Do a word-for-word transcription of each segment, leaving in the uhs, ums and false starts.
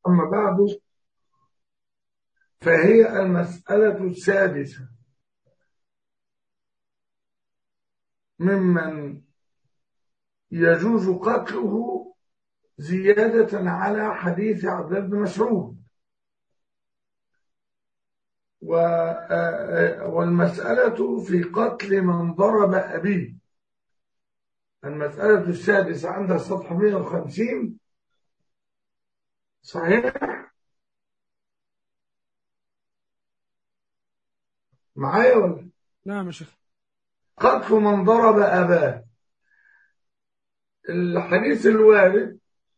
أما بعد، فهي المسألة السادسة ممن يجوز قتله زيادة على حديث عبد الله بن مسعود. والمسألة في قتل من ضرب أبيه. المسألة السادسة عند الصفحة مئة وخمسين. صحيح؟ معايا ولا؟ نعم يا شيخ. قتل من ضرب أباه. الحديث الوارد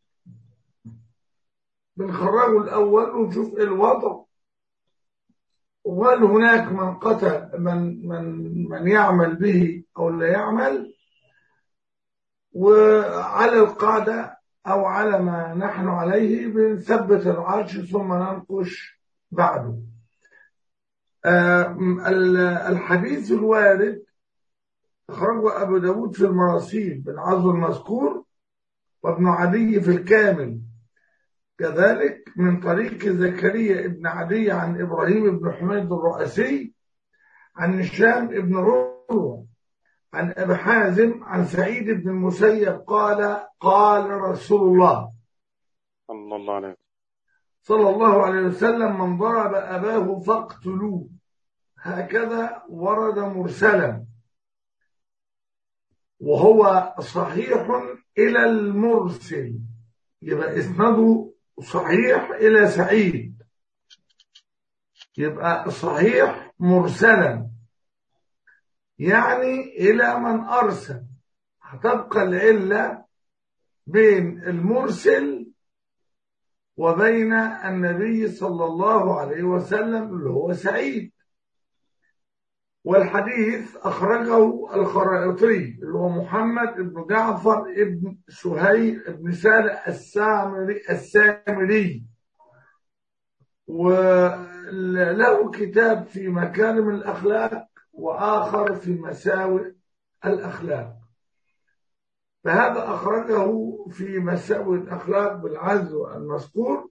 بنخرجه الأول ونشوف الوضع، وهل هناك من قتل من من من يعمل به أو لا يعمل، وعلى القاعدة أو على ما نحن عليه بنثبت العرش ثم ننقش بعده. الحديث الوارد أخرجه أبو داود في المراسيل بالعزو المذكور، وابن عدي في الكامل كذلك، من طريق زكريا ابن عدي عن إبراهيم بن حميد الرؤاسي عن هشام بن عروة عن أبي حازم عن سعيد بن المسيب قال قال رسول الله صلى الله عليه صلى الله عليه وسلم: من ضرب أباه فاقتلوه. هكذا ورد مرسلا، وهو صحيح إلى المرسل، يبقى إسناده صحيح إلى سعيد، يبقى صحيح مرسلا يعني إلى من أرسل. هتبقى العلة بين المرسل وبين النبي صلى الله عليه وسلم اللي هو سعيد. والحديث أخرجه الخرائطي اللي هو محمد بن جعفر بن سهيل بن سالم السامري السامري وله كتاب في مكارم الأخلاق وآخر في مساوئ الأخلاق. فهذا أخرجه في مساوئ الأخلاق بالعزو المذكور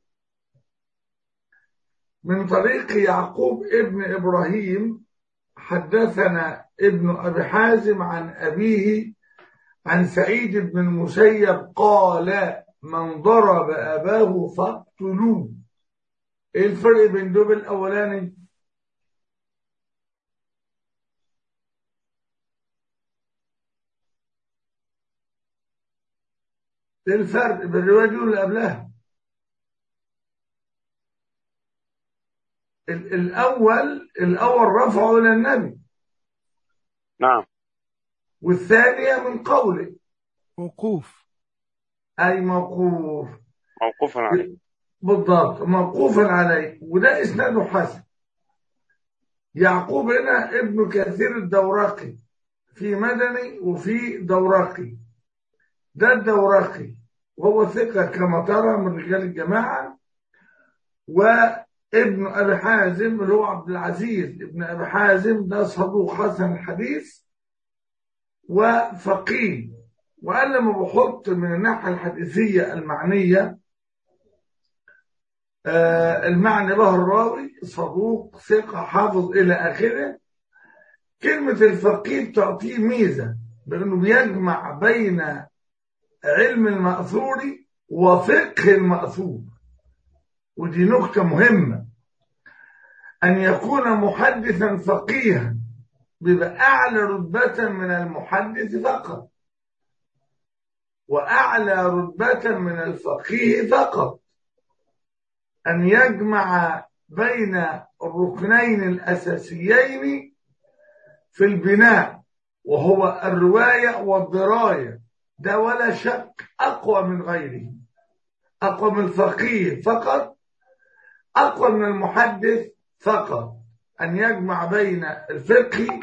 من طريق يعقوب ابن إبراهيم. حدثنا ابن أبي حازم عن أبيه عن سعيد بن المسيب قال: من ضرب أباه فاقتلوه. إيه الفرق بين دول الأولاني؟ إيه الفرق بين الرواية دي واللي قبلها؟ الأول الأول رفعه إلى النبي. نعم. والثانية من قوله موقوف. أي موقوف. موقوفا عليه. بالضبط، موقوفا عليه، وده إسناده حسن. يعقوب هنا ابن كثير الدورقي، في مدني وفي دورقي. ده الدورقي وهو ثقة كما ترى من رجال الجماعة. وابن أبي حازم اللي هو عبد العزيز ابن أبي حازم ده صدوق حسن الحديث وفقيه. وقال لما بحط من الناحية الحديثية المعنية آه المعنى به الراوي صدوق ثقة حافظ إلى آخره. كلمة الفقيه بتعطيه ميزة بأنه بيجمع بين علم المأثور وفقه المأثور، ودي نقطة مهمة. أن يكون محدثا فقيها بيبقى أعلى رتبة من المحدث فقط، وأعلى رتبة من الفقيه فقط. أن يجمع بين الركنين الأساسيين في البناء وهو الرواية والدراية، ده ولا شك أقوى من غيره، أقوى من الفقيه فقط، أقوى من المحدث فقط. أن يجمع بين الفقه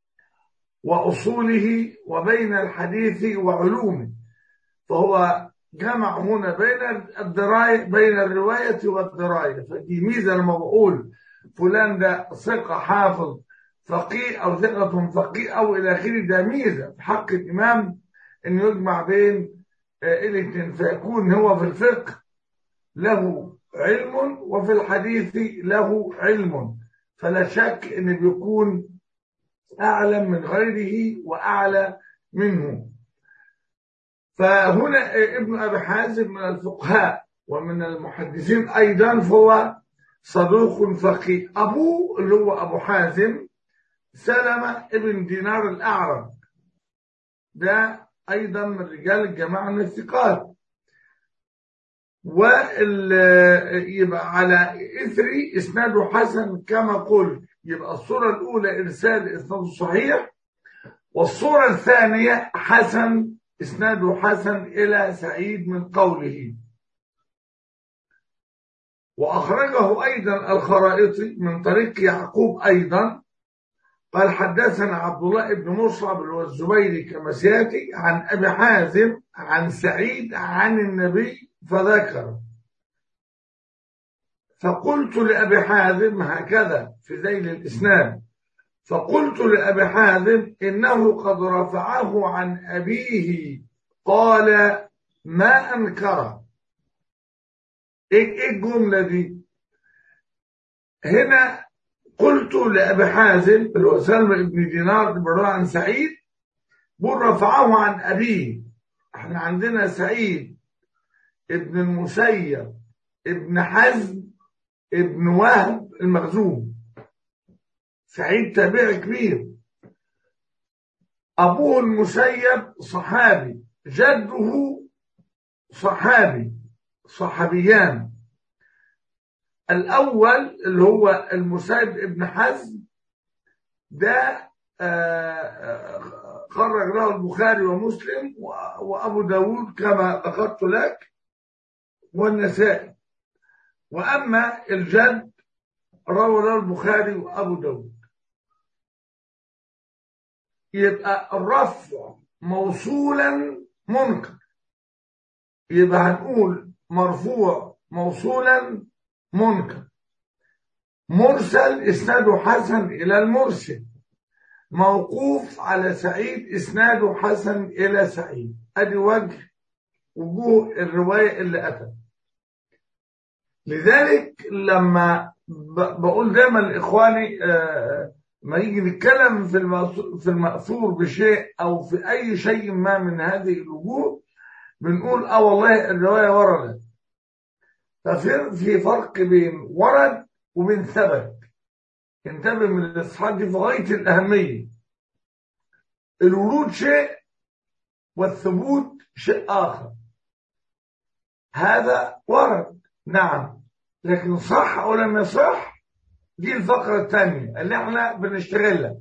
وأصوله وبين الحديث وعلومه، فهو جمع هنا بين الدراية، بين الرواية والدراية. فدي ميزة لما بقول فلان ده ثقة حافظ فقيه أو ثقة فقيه أو إلى آخره، ده ميزة في حق الإمام أن يجمع بين الاثنين، فيكون هو في الفقه له علم وفي الحديث له علم، فلا شك ان بيكون اعلم من غيره واعلى منه. فهنا ابن ابي حازم من الفقهاء ومن المحدثين ايضا، فهو صدوق فقيه. ابوه اللي هو ابو حازم سلمة ابن دينار الاعرج، ده ايضا من رجال الجماعه من الثقات. وال يبقى على اثري اسناده حسن كما قلت. يبقى الصوره الاولى ارسال اسناده صحيح، والصوره الثانيه حسن اسناده حسن الى سعيد من قوله. واخرجه ايضا الخرائطي من طريق يعقوب ايضا قال حدثنا عبد الله بن مصعب والزبيري كما سياتي عن ابي حازم عن سعيد عن النبي فذكر. فقلت لأبي حازم هكذا في ذيل الإسناد، فقلت لأبي حازم إنه قد رفعه عن أبيه قال ما أنكره. إيه الجملة دي؟ هنا قلت لأبي حازم اللي هو سلمى بن دينار بن عن سعيد بل رفعه عن أبيه. احنا عندنا سعيد ابن المسيب ابن حزم ابن وهب المخزوم، سعيد تابعي كبير، أبوه المسيب صحابي، جده صحابي، صحابيان. الأول اللي هو المسيب ابن حزم ده خرج له البخاري ومسلم وأبو داود كما ذكرت لك والنسائي. وأما الجد روى له البخاري وأبو داود. يبقى الرفع موصولا منكر، يبقى هنقول مرفوع موصولا منكر. مرسل اسناده حسن الى المرسل، موقوف على سعيد اسناده حسن الى سعيد. ادي وجه وجوه الروايه اللي اتت. لذلك لما بقول دايما لاخواني آه ما يجي نتكلم في في المأثور بشيء او في اي شيء ما من هذه الوجوه، بنقول اه والله الروايه وردت. ففي في فرق بين ورد وبين ثبت. انتبه من الاصحاب دي في غايه الاهميه. الورود شيء والثبوت شيء اخر. هذا ورد نعم، لكن صح او لم يصح دي الفقره الثانيه اللي احنا بنشتغلها.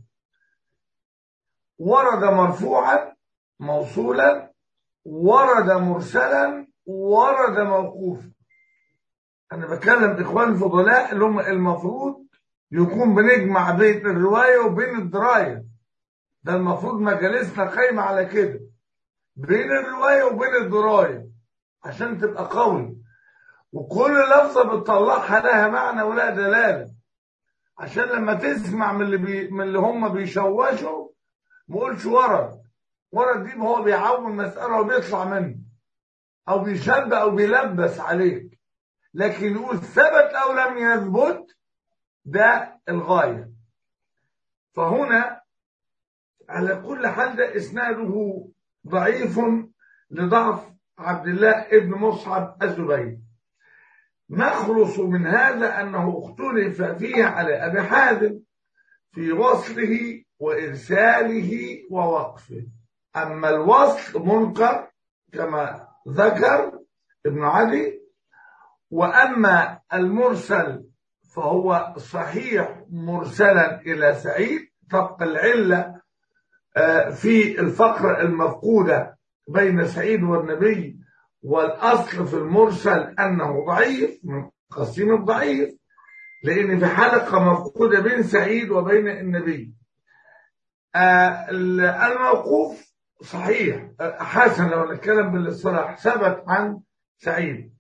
ورد مرفوعا موصولا، ورد مرسلا، ورد موقوفا. انا بكلم اخوان الفضلاء اللي هم المفروض يكون بنجمع بين الروايه وبين الدرايه. ده المفروض مجالسنا قايمه على كده، بين الروايه وبين الدرايه عشان تبقى قوي، وكل لفظه بتطلعها لها معنى ولا دلاله، عشان لما تسمع من اللي بي من اللي هم بيشوشوا ما قولش ورد. ورد دي هو بيعوم المساله وبيطلع منه او بيشبه او بيلبس عليك، لكن يقول ثبت او لم يثبت ده الغايه. فهنا على كل حال ده اسناده ضعيف لضعف عبد الله ابن مصعب الزبيري. نخلص من هذا انه اختلف فيه على ابي حازم في وصله وارساله ووقفه. اما الوصل منكر كما ذكر ابن عدي، واما المرسل فهو صحيح مرسلا الى سعيد. تبقى العله في الفقره المفقوده بين سعيد والنبي، والاصل في المرسل انه ضعيف من قسيم الضعيف، لان في حلقه مفقوده بين سعيد وبين النبي. الموقوف صحيح حسن لو نتكلم بالاصطلاح ثبت عن سعيد.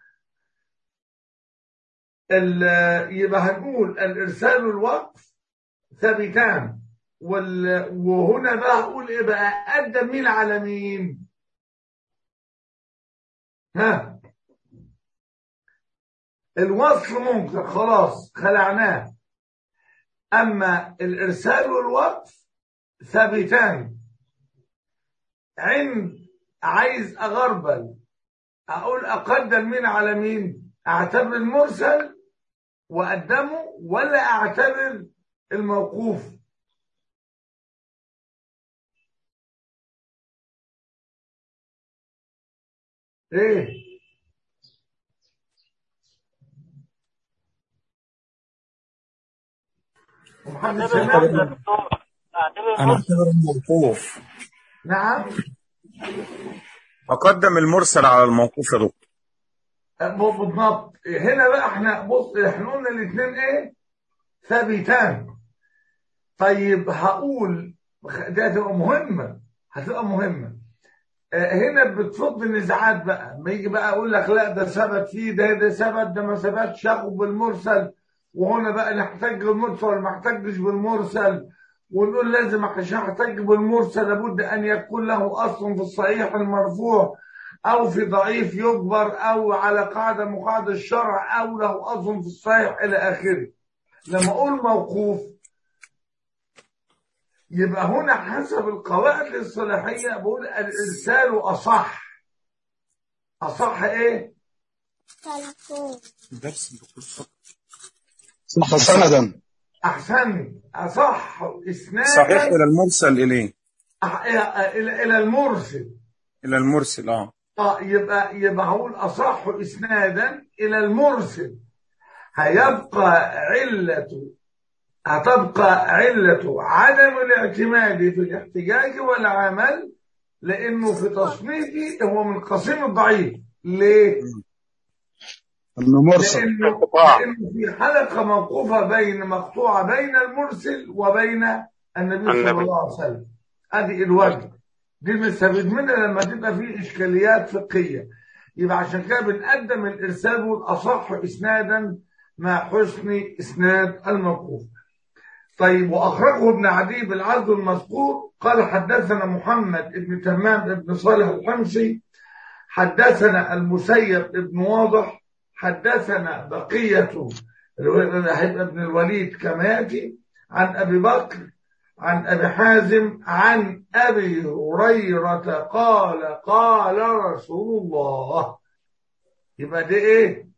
يبقى هنقول الارسال والوقف ثابتان، وهنا بقى هقول ايه بقى؟ قدم مين على مين؟ ها الوصل ممكن خلاص خلعناه، أما الإرسال والوقف ثابتان. عند عايز أغربل أقول أقدم مين على مين؟ أعتبر المرسل وأقدمه ولا أعتبر الموقوف؟ إيه؟ محمد اعتبر سمعني؟ المرسل دكتور، اعتبر أنا المرسل. أعتبر الموقوف. نعم. أقدم المرسل على الموقوف يا دكتور. بالضبط. هنا بقى احنا بص احنا قلنا الاثنين ايه؟ ثابتان. طيب هقول دي هتبقى مهمة، هتبقى مهمة. آه، هنا بتفض النزاعات بقى، ما يجي بقى اقول لك لا ده ثبت فيه، ده ده ثبت، ده ما ثبتش، ياخد بالمرسل، وهنا بقى نحتاج بالمرسل ولا ما احتاجش بالمرسل، ونقول لازم عشان احتاج بالمرسل لابد ان يكون له اصل في الصحيح المرفوع او في ضعيف يجبر او على قاعده من قواعد الشرع او له اصل في الصحيح الى اخره. لما اقول موقوف يبقى هنا حسب القواعد الصلاحيه بقول الارسال اصح. اصح ايه؟ درس الدكتور صح سندا. احسن. اصح اسنادا صحيح إلى المرسل إليه، أح... الى الى المرسل. إلى المرسل. أه اه يبقى يبقى هقول اصح اسنادا الى المرسل. هيبقى علته هتبقى علته عدم الاعتماد في الاحتجاج والعمل، لانه في تصنيفي هو من قسيم الضعيف. ليه؟ انه مرسل. لانه انقطاع. لانه في حلقه موقوفه بين مقطوعه بين المرسل وبين النبي صلى النبي. الله عليه وسلم. ادي الوجه دي بنستفيد منها لما تبقى في اشكاليات فقهيه. يبقى عشان كده بنقدم الارسال والاصح اسنادا مع حسن اسناد الموقوف. طيب واخرجه ابن عدي بالعدل المذكور قال حدثنا محمد بن تمام بن صالح الحمصي حدثنا المسيب بن واضح حدثنا بقية هيبقى ابن الوليد كما ياتي عن ابي بكر عن ابي حازم عن ابي هريرة قال قال رسول الله. يبقى دي ايه؟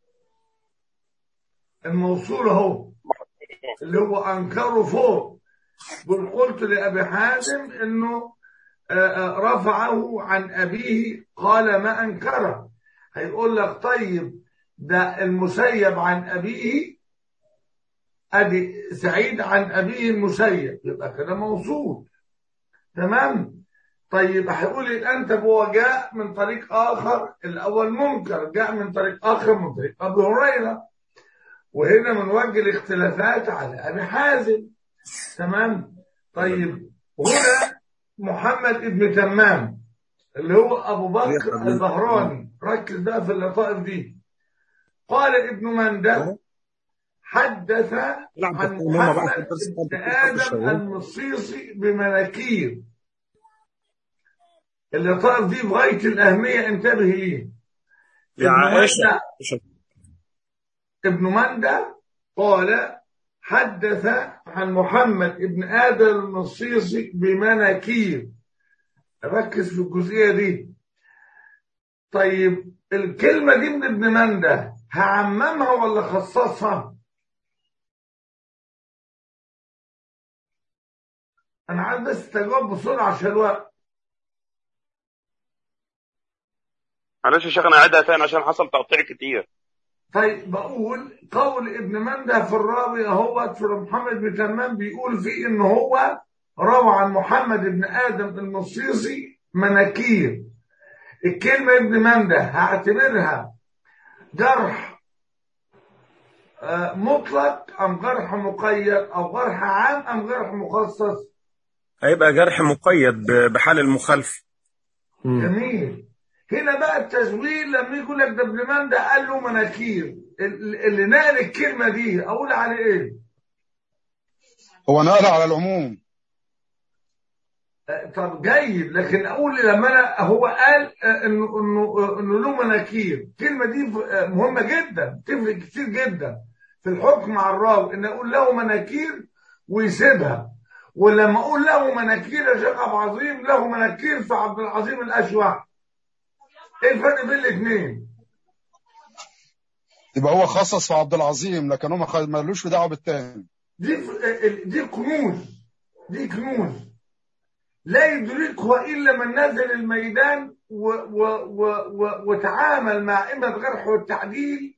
الموصول اهو اللي هو انكره فوق. قل قلت لابي حازم انه رفعه عن ابيه قال ما انكره. هيقول لك طيب ده المسيب عن ابيه، ادي سعيد عن ابيه المسيب، يبقى كده موصول. تمام. طيب هيقول لي الان طب هو جاء من طريق اخر، الاول منكر جاء من طريق اخر من طريق ابي هريره، وهنا من وجه الاختلافات على ابي حازم. تمام. طيب هنا محمد ابن تمام اللي هو ابو بكر البهراني، ركز بقى في اللطائف دي. قال ابن منده حدث عن محمد بن ادم المصيصي بمناكير. اللطائف دي بغايه الاهميه، انتبه ليه. يا عائشة ابن منده قال حدث عن محمد بن ادم المصيصي بمناكير. ركز في الجزئيه دي. طيب الكلمه دي من ابن منده هعممها ولا خصصها؟ انا عايز بس تجاوب بسرعه عشان الوقت. معلش يا شيخ انا اعيدها تاني عشان حصل تقطيع كتير. طيب بقول قول ابن منده في الراوي اهوت في محمد بن تمام بيقول فيه ان هو روى عن محمد بن ادم المصيصي مناكير. الكلمه ابن منده هعتبرها جرح مطلق ام جرح مقيد او جرح عام ام جرح مخصص؟ هيبقى جرح مقيد بحال المخالف. جميل. هنا بقى التزوير لما يقول لك ده ابن منده قال له مناكير، اللي نقل الكلمه دي اقول عليه ايه؟ هو نقل على العموم. طب جيد، لكن اقول لما انا هو قال انه انه انه له مناكير، الكلمه دي مهمه جدا، تفرق كتير جدا في الحكم على الراوي، ان اقول له مناكير ويسيبها، ولما اقول له مناكير يا شيخ عبد العظيم له مناكير في عبد العظيم الاشوع، ايه الفرق بين الاثنين؟ يبقى هو خصص في عبد العظيم، لكن هو ما مالوش دعوه بالتاني. دي دي كنوز، دي كنوز لا يدركها إلا من نزل الميدان و و و و وتعامل مع أئمة الجرح والتعديل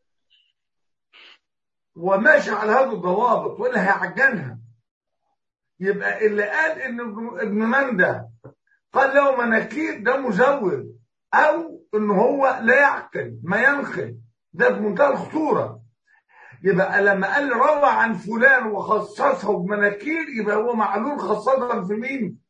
وماشي على هذه الضوابط، ولا هيعجنها. يبقى اللي قال إن ابن مندى قال له مناكير ده مزور، أو إن هو لا يعقل ما ينقل، ده بمنتهى الخطورة. يبقى لما قال روى عن فلان وخصصه بمناكير، يبقى هو معلول خاصة في مين؟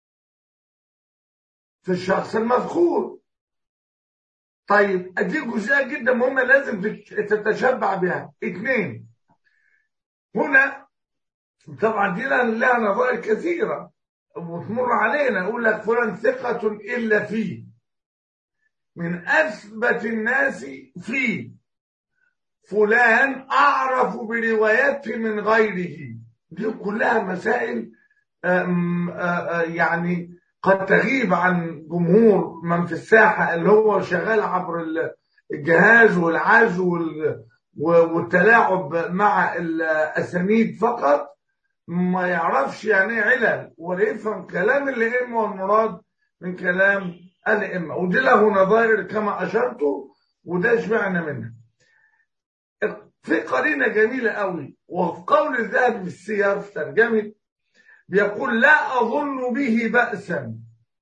في الشخص المذكور. طيب ادي جزئيه جدا مهمه لازم تتشبع بها. اثنين، هنا طبعا دي لها نظائر كثيره وتمر علينا، اقول لك فلان ثقه الا فيه، من اثبت الناس فيه، فلان اعرف بروايته من غيره. دي كلها مسائل آم آم يعني قد تغيب عن جمهور من في الساحة اللي هو شغال عبر الجهاز والعزو والتلاعب مع الأسانيد فقط، ما يعرفش يعني ايه علل ولا يفهم كلام الأئمة والمراد من كلام الأئمة، ودي له نظائر كما أشرت، وده شبعنا منها. في قرينة جميلة قوي، وفي قول الذهبي في السير في ترجمة بيقول لا أظن به بأسا.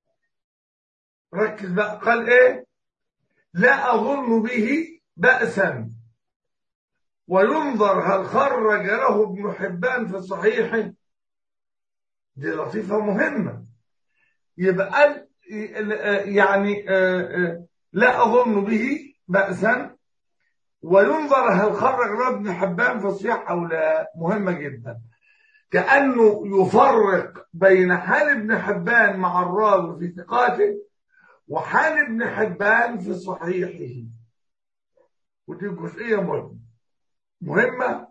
ركز بقى، قال ايه؟ لا أظن به بأسا، وينظر هل خرج له ابن حبان في صحيحه. دي لطيفة مهمة. يبقى يعني لا أظن به بأسا، وينظر هل خرج له ابن حبان في صحيح أو لا. مهمة جدا، كأنه يفرق بين حال ابن حبان مع الراوي في ثقاته وحال ابن حبان في صحيحه. ودي جزئية مهمة مهمة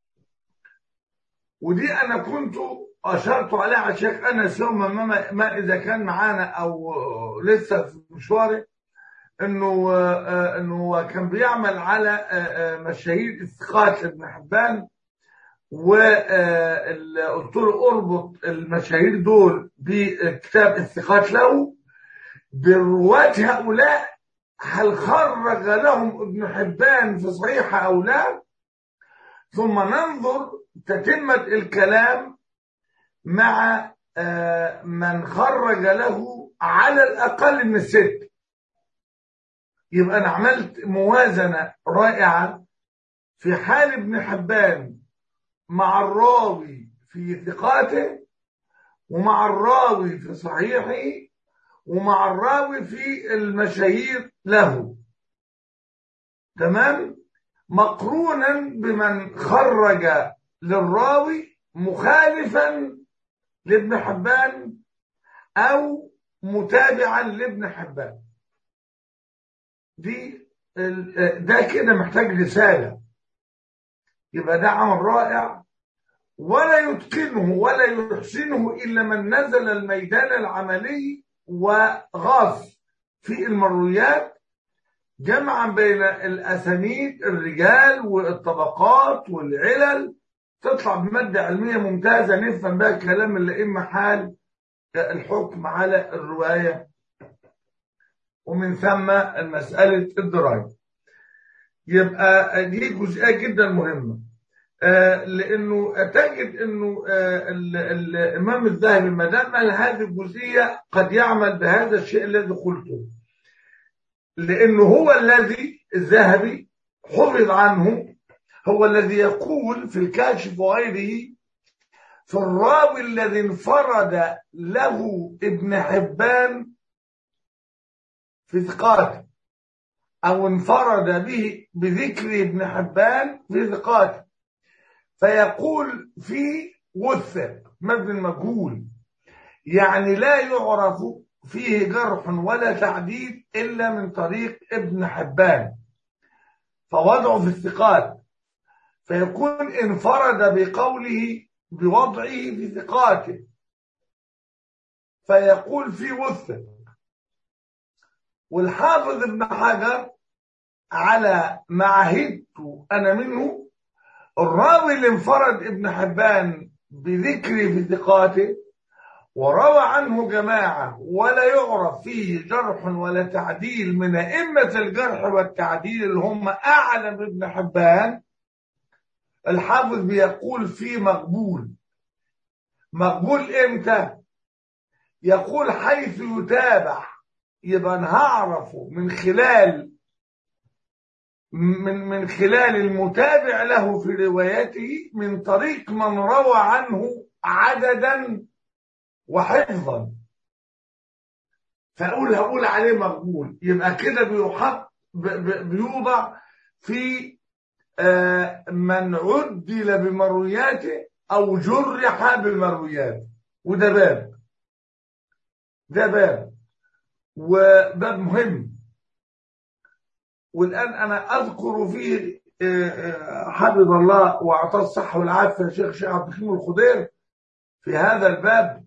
ودي أنا كنت أشرت عليها على الشيخ أنس يوم ما, ما إذا كان معانا أو لسه في مشواره، إنه إنه كان بيعمل على مشاهير الثقات لابن حبان، وقلت له اربط المشاهير دول بكتاب الثقات له برواة هؤلاء، هل خرج لهم ابن حبان في صحيحه أو لا، ثم ننظر تتمة الكلام مع من خرج له على الأقل من الست. يبقى أنا عملت موازنة رائعة في حال ابن حبان مع الراوي في ثقاته، ومع الراوي في صحيحه، ومع الراوي في المشاهير له، تمام، مقرونا بمن خرج للراوي مخالفا لابن حبان او متابعا لابن حبان. دي ده كده محتاج رسالة. يبقى ده عمل رائع، ولا يتقنه ولا يحسنه إلا من نزل الميدان العملي وغاص في المرويات، جمعا بين الأسانيد الرجال والطبقات والعلل، تطلع بمادة علمية ممتازة نفهم بها كلام الأئمة حال الحكم على الرواية، ومن ثم المسألة الدراية. يبقى دي جزئية جدا مهمة، آه لأنه تجد أنه آه الإمام الذهبي ما دام هذه الجزئية قد يعمل بهذا الشيء الذي قلته، لأنه هو الذي الذهبي حفظ عنه، هو الذي يقول في الكاشف وغيره في الراوي الذي انفرد له ابن حبان في ثقاته، أو انفرد به بذكر ابن حبان في ثقاته، فيقول فيه وثق مبني المجهول، يعني لا يعرف فيه جرح ولا تعديل إلا من طريق ابن حبان، فوضعه في الثقات، فيكون انفرد بقوله بوضعه في ثقاته، فيقول في وثق. والحافظ ابن حجر على ما عهدت أنا منه، الراوي اللي انفرد ابن حبان بذكره في ثقاته وروى عنه جماعة ولا يعرف فيه جرح ولا تعديل من أئمة الجرح والتعديل اللي هم أعلم ابن حبان، الحافظ بيقول فيه مقبول. مقبول امتى؟ يقول حيث يتابع، يبقى أنا هعرفه من خلال من من خلال المتابع له في روايته من طريق من روى عنه عددا وحفظا، فأقول هقول عليه مقبول. يبقى كده بيحط بيوضع في من عدل بمروياته أو جرح بمروياته، وده باب ده باب وباب مهم. والآن أنا أذكر فيه حفظ الله وأعطاه الصحة والعافية الشيخ شيخ عبد الحكيم الخضير في هذا الباب،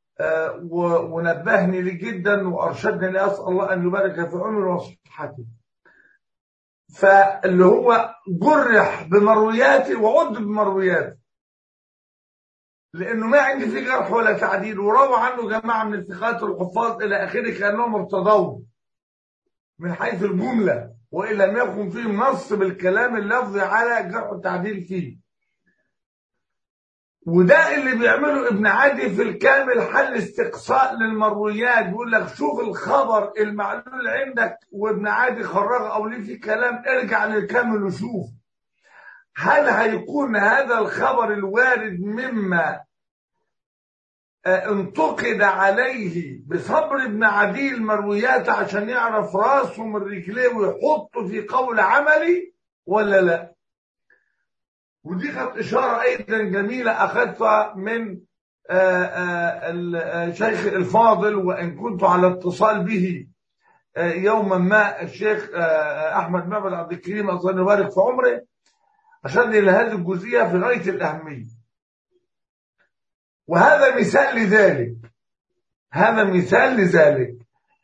ونبهني لي جدا وأرشدني لي، أسأل الله أن يبارك في عمره وصحته. فاللي هو جرح بمروياته وعد بمروياته، لأنه ما عندي فيه جرح ولا تعديل، وروى عنه جماعة من الثقات والحفاظ إلى آخره كأنهم ارتضوه من حيث الجملة، وإن لم يكن فيه نص بالكلام اللفظي على جرح التعديل فيه. وده اللي بيعمله ابن عدي في الكامل، حل استقصاء للمرويات. بيقول لك شوف الخبر المعلول عندك وابن عدي خرج او ليه في كلام، ارجع للكامل وشوف هل هيكون هذا الخبر الوارد مما انتقد عليه بصبر ابن عدي المرويات عشان يعرف راسه من رجليه ويحطه في قول عملي ولا لا. ودي كانت إشارة أيضا جميلة أخذتها من الشيخ الفاضل، وإن كنت على اتصال به يوما ما، الشيخ أحمد معبد عبد الكريم الله يبارك في عمره، عشان إلى هذه الجزئية في غاية الأهمية. وهذا مثال لذلك، هذا مثال لذلك.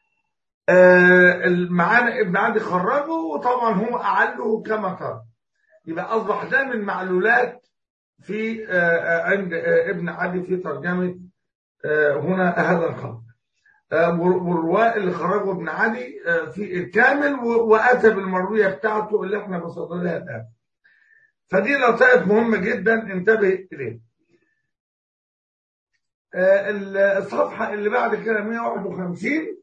معانا ابن عدي خرجه، وطبعا هم أعله كما ترى. يبقى أصبح ده من معلولات في عند ابن عدي في ترجمة هنا هذا الخبر، والرواء اللي خرجه ابن عدي في الكامل، وأتى بالمروية بتاعته اللي احنا بصددها الآن. فدي لطائف مهمة جدا انتبه إليه. الصفحة اللي بعد كده مئة وواحد وخمسين،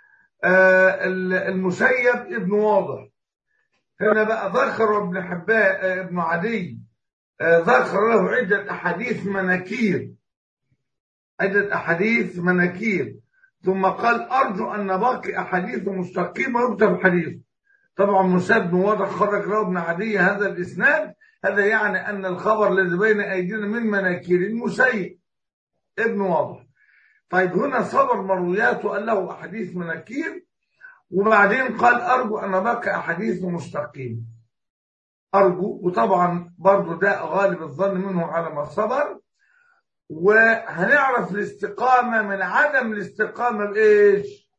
المسيب ابن واضح. هنا بقى ذكر ابن حبان ابن عدي ذكر له عدة أحاديث مناكير، عدة أحاديث مناكير، ثم قال أرجو أن باقي أحاديث مستقيمة يكتب حديث. طبعا مسيب بن واضح خرج له ابن عدي هذا الإسناد، هذا يعني أن الخبر الذي بين أيدينا من مناكير المسيب ابن واضح. طيب هنا صبر مروياته قال له أحاديث مناكير، وبعدين قال أرجو أن باقي أحاديث مستقيم. أرجو، وطبعا برضو ده غالب الظن منه على ما صبر. وهنعرف الاستقامة من عدم الاستقامة بإيش؟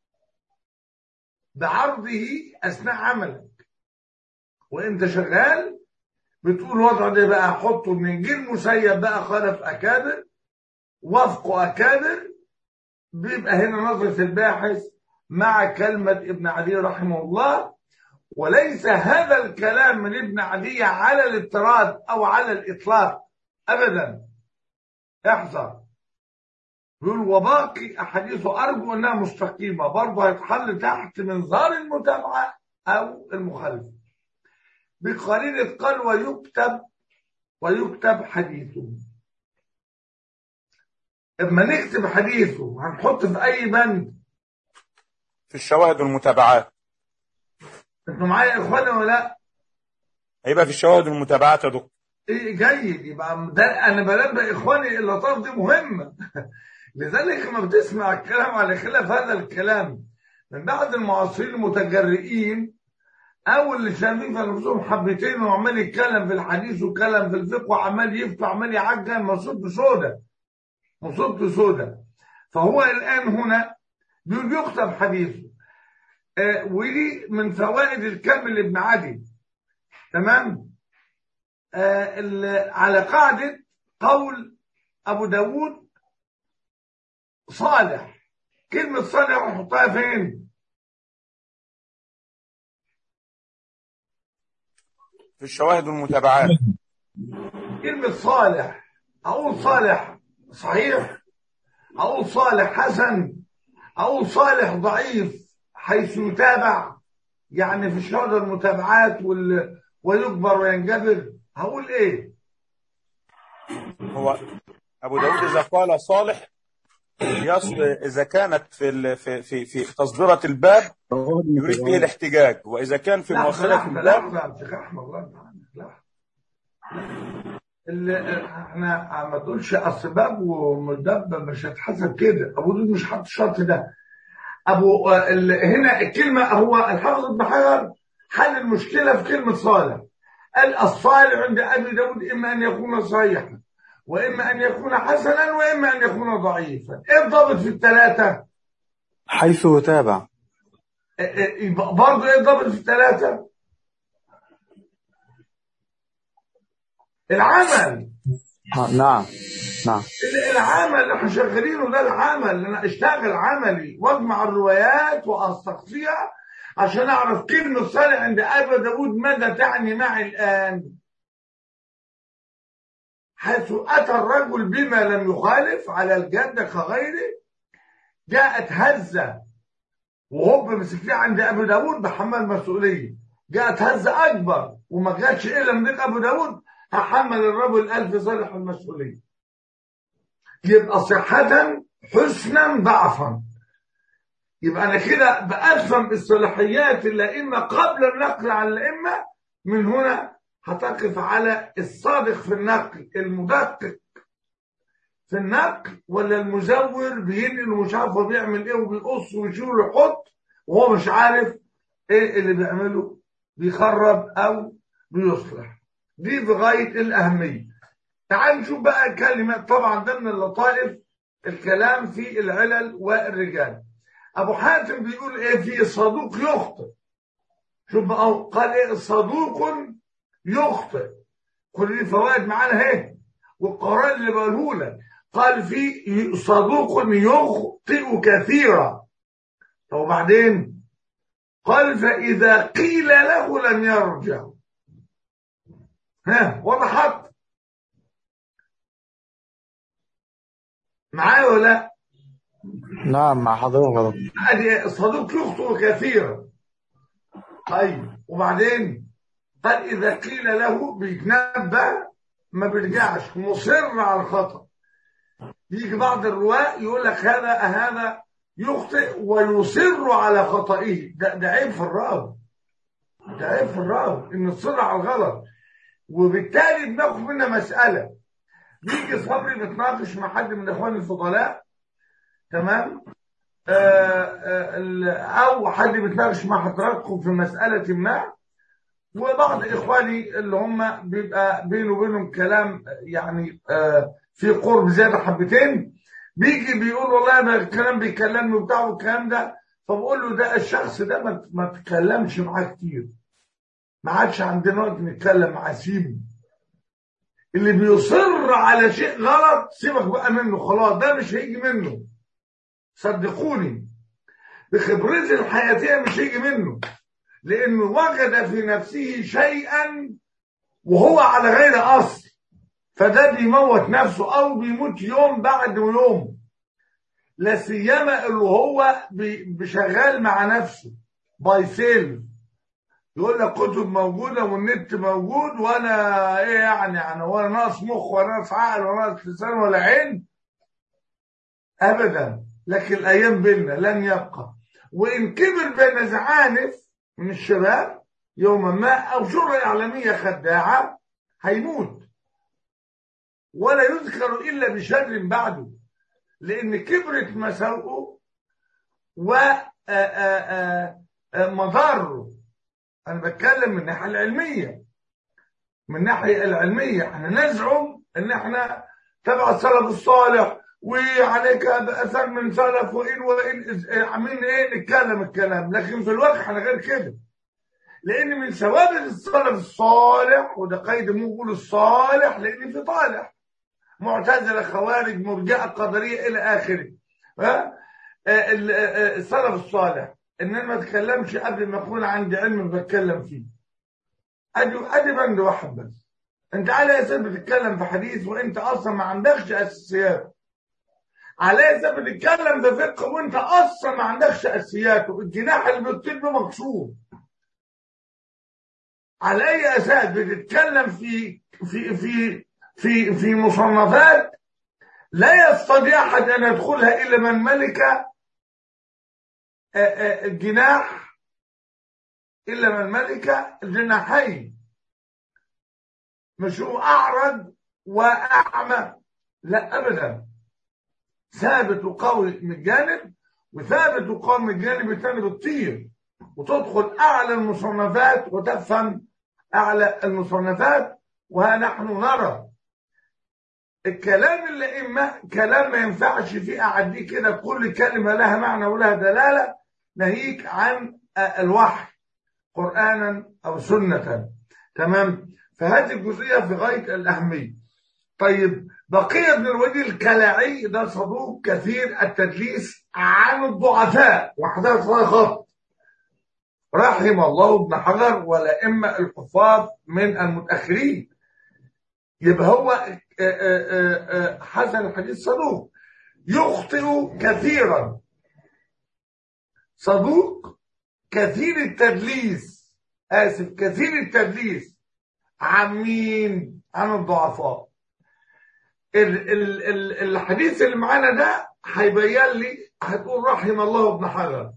بعرضه أثناء عملك وإنت شغال بتقول وضع ده بقى أحطه من جيل مسيب بقى خالف أكابر وفق أكابر، بيبقى هنا نظرة الباحث مع كلمة ابن عدي رحمه الله. وليس هذا الكلام من ابن عدي على الاضطراد أو على الإطلاق أبدا، احذر. يقول وباقي أحاديثه أرجو أنها مستقيمة، برضه هيتحل تحت منظار المتابعة أو المخالفة بقرينة قال ويكتب ويكتب حديثه. اما نكتب حديثه هنحط في أي بند؟ في الشواهد والمتابعات. انتوا معايا يا اخوانا ولا لا؟ هيبقى في الشواهد والمتابعات يا دكتور. ايه جيد، يبقى ده انا بنبه اخواني اللطاف دي مهمه. لذلك لما بتسمع الكلام على خلاف هذا الكلام من بعض المعاصرين المتجرئين او اللي شايفين في نفسهم حبتين وعمال يتكلم في الحديث وكلام في الفقه وعمال يفتح وعمال يعجن، مصيبته سودة، مصيبته سودة. فهو الان هنا بيقول يكتب حديثه، آه ودي من فوائد الكم لابن عدي. تمام. آه على قاعدة قول ابو داود صالح، كلمة صالح نحطها فين؟ في الشواهد والمتابعات. كلمة صالح، أقول صالح صحيح، أقول صالح حسن، أقول صالح ضعيف حيث يتابع، يعني في الشهادة المتابعات وال... ويكبر وينجبر، هقول إيه؟ هو أبو داود إذا قال صالح يصل إذا كانت في ال... في في في تصدرة الباب يريد به الاحتجاج، وإذا كان في مؤخرة الباب. لا لا شيخ أحمد الله يرحمه، لا اللي احنا ما تقولش اسباب ومدبب مش هتحسب كده. ابو داود مش حاطط الشرط ده. ابو هنا الكلمه، هو الحافظ ابن حجر حل المشكله في كلمه صالح، قال الصالح عند ابي داود اما ان يكون صحيحا واما ان يكون حسنا واما ان يكون ضعيفا. ايه الضابط في الثلاثه؟ حيث يتابع. برضه ايه الضابط في الثلاثه؟ العمل. نعم نعم. العمل اللي احنا شغالينه ده العمل، اللي انا اشتغل عملي واجمع الروايات واستقصيها عشان اعرف كلمه صالح عند ابي داود ماذا تعني معي الان. حيث اتى الرجل بما لم يخالف على الجاده كغيره، جاءت هزه وهو مسكناه عند ابي داود بحمل مسؤوليه، جاءت هزه اكبر وما جاتش الا من ابو داود، هحمل الرجل ألف صالح المسؤولية. يبقى صحة حسنا ضعفا. يبقى أنا كده بأفهم الصلاحيات الأئمة قبل النقل عن الأئمة. من هنا هتقف على الصادق في النقل، المدقق في النقل، ولا المزور بينقل ومش عارف هو بيعمل إيه وبيقص ويشيل ويحط وهو مش عارف إيه اللي بيعمله، بيخرب أو بيصلح. دي في غاية الأهمية. تعال نشوف بقى كلمات. طبعا ده من اللطائف الكلام في العلل والرجال. أبو حاتم بيقول إيه في صدوق يخطئ. شوف بقى قال إيه صدوق يخطئ. كل دي فوائد معانا اهي، والقرآن اللي بقوله لك قال في صدوق يخطئ كثيرا. طب وبعدين قال فإذا قيل له لم يرجع. ها وضحت معايا ولا لا؟ نعم مع حضرتك. ادي الصدوق يخطئ كثيرا. طيب وبعدين قال اذا قيل له بيتنبه ما بيرجعش، مصر على الخطأ. يجي بعض الرواة يقول لك هذا هذا يخطئ ويصر على خطئه. ده ده عيب في الراوي، ده عيب في الراوي ان تصر على الغلط. وبالتالي بناخد منها مسألة. بيجي صبري بيتناقش مع حد من اخوان الفضلاء، تمام، آآ آآ او حد بيتناقش مع حضراتكم في مسألة ما، وبعض اخواني اللي هم بيبقى بينه وبينهم كلام يعني في قرب زيادة حبتين، بيجي بيقول والله انا الكلام بيكلمني وبتاع والكلام ده، فبقول له ده الشخص ده ما ما تتكلمش معاه كتير، ما عادش عندنا وقت نتكلم معاه، سيبه. اللي بيصر على شيء غلط سيبك بقى منه خلاص، ده مش هيجي منه، صدقوني بخبرتي الحياتيه مش هيجي منه، لانه وجد في نفسه شيئا وهو على غير اصل، فده بيموت نفسه او بيموت يوم بعد يوم، لا سيما اللي هو بشغال مع نفسه باي سيلف، يقول لك كتب موجوده والنت موجود وانا ايه يعني انا ولا ناقص مخ ولا ناقص عقل ولا ناقص لسان ولا عين ابدا. لكن الايام بيننا لن يبقى، وان كبر بين زعانف من الشباب يوما ما او شهرة اعلاميه خداعه هيموت ولا يذكر الا بشر بعده. لان كبرت مساوئه ومضاره. انا بتكلم من الناحيه العلميه، من الناحيه العلميه احنا نزعم ان احنا تبع السلف الصالح وعليك باثر من سلف وان وان عاملين ايه نتكلم الكلام، لكن في الواقع احنا غير كده. لان من ثوابت السلف الصالح، وده قيد مقول الصالح لان في طالح، معتزله خوارج مرجئه قدريه الى اخره. ها السلف الصالح ان انا ما اتكلمش قبل ما اكون عندي علم بتكلم فيه. ادي ادي بند واحد بس. انت على اساس بتتكلم في حديث وانت اصلا ما عندكش اساسيات، على اساس بتتكلم في فقه وانت اصلا ما عندكش اساسيات، الجناح اللي بتطير به مكسور. على اي اساس بتتكلم في في في في في مصنفات لا يستطيع احد ان يدخلها الا من ملك الجناح، الا من ملك الجناحين، مش هو اعرج واعمى، لا ابدا، ثابت وقوي من جانب وثابت وقوي من الجانب الثاني بتطير وتدخل اعلى المصنفات وتفهم اعلى المصنفات. ونحن نرى الكلام اللي اما كلام ما ينفعش فيه اعديه كده كل كلمه لها معنى ولها دلاله، ناهيك عن الوحي قرانا او سنه. تمام؟ فهذه الجزئيه في غايه الاهميه. طيب بقيه بن الوليد الكلاعي ده صدوق كثير التدليس عن الضعفاء، وحدث خط رحم الله ابن حجر والائمه الحفاظ من المتاخرين. يبقى هو حسن الحديث صدوق، يخطئ كثيرا، صدوق كثير التدليس، اسف كثير التدليس عن مين؟ عن الضعفاء. ال ال ال الحديث اللي معانا ده هيبين لي، هتقول رحم الله ابن حجر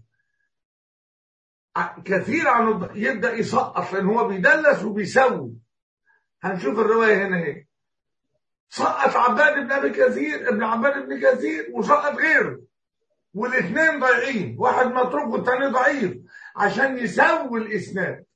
كثير عن يبدا يسقط لان هو بيدلس وبيسوي. هنشوف الروايه هنا اهي، سقط عباد بن ابي كثير ابن عباد بن كثير وسقط غيره، والاثنين ضايعين، واحد متروك والثاني ضعيف عشان يسوي الاسناد.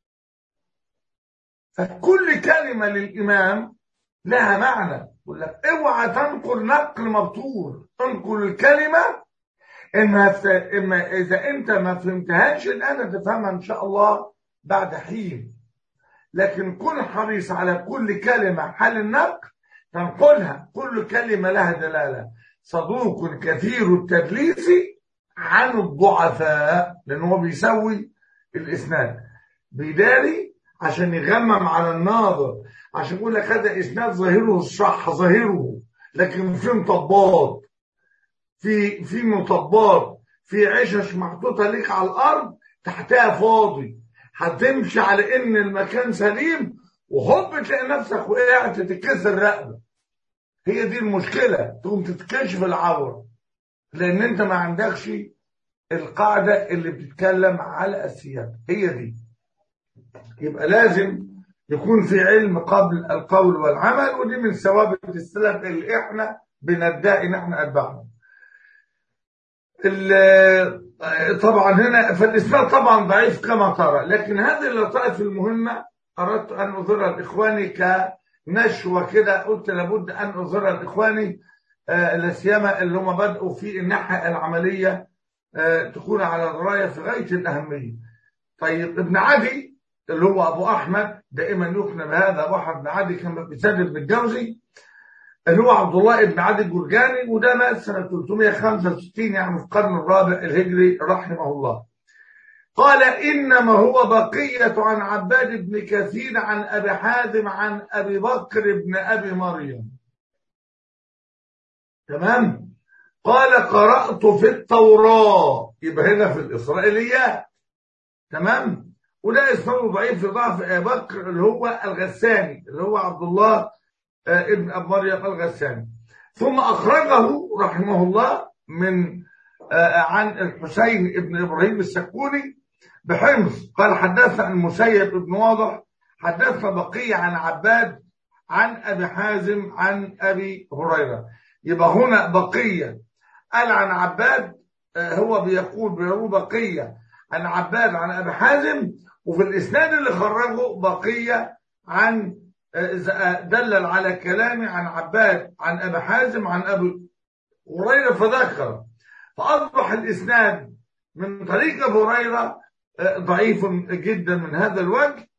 فكل كلمه للامام لها معنى. يقول لك اوعى تنقل نقل مبتور، انقل الكلمه اما اما اذا انت ما فهمتهاش الان تفهمها ان شاء الله بعد حين، لكن كن حريص على كل كلمه حال النقل تنقلها، كل كلمه لها دلاله. صدوق كثير التدليس عن الضعفاء، لان هو بيسوي الاسناد، بيداري عشان يغمم على الناظر، عشان يقول لك هذا اسناد ظاهره الصح ظاهره، لكن في مطبات، في في مطبات، في عشش محطوطه ليك على الارض تحتها فاضي، هتمشي على ان المكان سليم وهوب تلاقي نفسك وقعت تتكسر رقبه. هي دي المشكله، تقوم تتكشف العوره لان انت ما عندكش القاعده اللي بتتكلم على اساسيات. هي دي. يبقى لازم يكون في علم قبل القول والعمل، ودي من ثوابت السلف اللي احنا بندعي ان احنا اتبعهم. طبعا هنا فالاسناد طبعا ضعيف كما ترى، لكن هذه اللطائف المهمه اردت ان اظهرها لاخواني كنشوه كده، قلت لابد ان اظهرها لاخواني لا سيما اللي هم بدأوا في الناحيه العمليه تكون على درايه في غايه الاهميه. طيب ابن عدي اللي هو ابو احمد، دائما يقنع بهذا، ابو احمد بن عدي كان بيسدد بالجوزي، اللي هو عبد الله بن عدي الجرجاني، وده مات سنه ثلاثمائة وخمسة وستين يعني في القرن الرابع الهجري رحمه الله. قال انما هو بقيه عن عباد بن كثير عن ابي حازم عن ابي بكر بن ابي مريم. تمام؟ قال قرات في التوراه، يبقى هنا في الاسرائيليات. تمام؟ وده اسمه ضعيف في ضعف ابي بكر اللي هو الغساني، اللي هو عبد الله ابن ابي مريم الغساني. ثم اخرجه رحمه الله من عن الحسين ابن ابراهيم السكوني بحمص، قال حدثنا المسيب ابن واضح حدثنا بقيه عن عباد عن ابي حازم عن ابي هريره. يبقى هنا بقيه قال عن عباد، هو بيقول بيروي بقية عن عباد عن أبي حازم، وفي الإسناد اللي خرجه بقية عن دلل على كلامي عن عباد عن أبي حازم عن أبي هريرة فذكر، فأصبح الإسناد من طريق أبي هريرة ضعيف جدا من هذا الوجه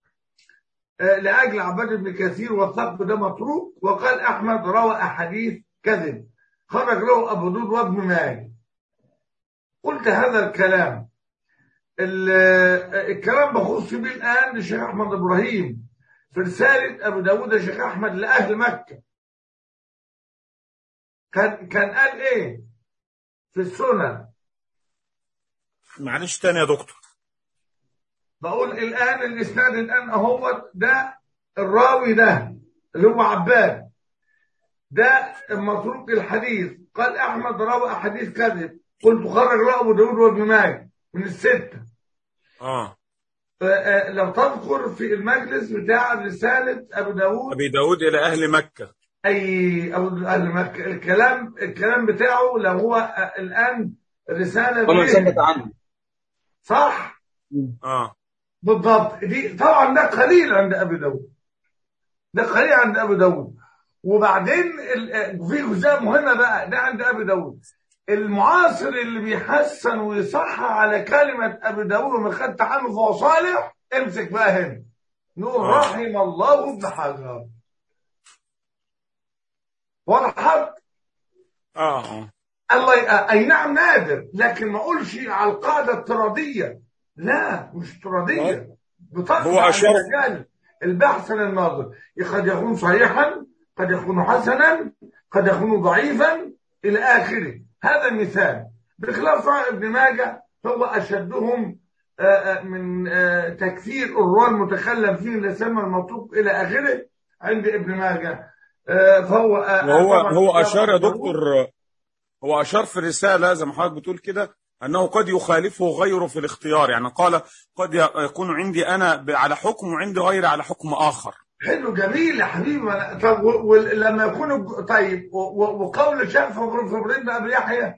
لأجل عباد بن كثير والثقب ده متروك. وقال أحمد روى أحاديث كذب خرج له أبو داود وابن ماجه. قلت هذا الكلام الكلام بخص به الآن للشيخ أحمد إبراهيم في رسالة أبو داود الشيخ أحمد لأهل مكة. كان كان قال إيه في السنن؟ معلش تاني يا دكتور. بقول الآن الإسناد الآن أهو ده الراوي ده اللي هو عباد ده متروك الحديث. قال أحمد روى أحاديث كذب، قلت خرج له أبو داود وابن ماجه من الستة. اه لو تذكر في المجلس بتاع رسالة أبو داود أبي داود إلى أهل مكة، أي أبو أهل مكة، الكلام الكلام بتاعه لو هو الآن رسالة ومن ثبت عنه صح؟ اه بالضبط. دي طبعا ده قليل عند أبي داود، ده قليل عند أبي داود. وبعدين في جزء مهمة بقى ده عند أبي داود. المعاصر اللي بيحسن ويصحح على كلمة أبي داود وما خدت عنه فهو صالح، امسك بقى هنا نقول رحم الله ابن حجر. وضحت؟ اه اه الله. اي نعم نادر، لكن ما اقولش على القاعده افتراضيه، لا مش افتراضيه، هو اشار البحث للناظر قد يكون صحيحا، قد يكون حسنا، قد يكون ضعيفا الى اخره. هذا مثال. بخلاف صحيح ابن ماجه هو اشدهم من تكثير الرواه المتكلم فيه لسمى المطلوب الى اخره عند ابن ماجه. فهو وهو هو اشار يا دكتور، هو اشار في الرساله زي ما حضرتك بتقول كده انه قد يخالفه غيره في الاختيار، يعني قال قد يكون عندي انا على حكم وعندي غيري على حكم اخر. حلو جميل يا حبيبي. طب ولما يكون طيب وقول الشيخ في ابراهيم ابي يحيى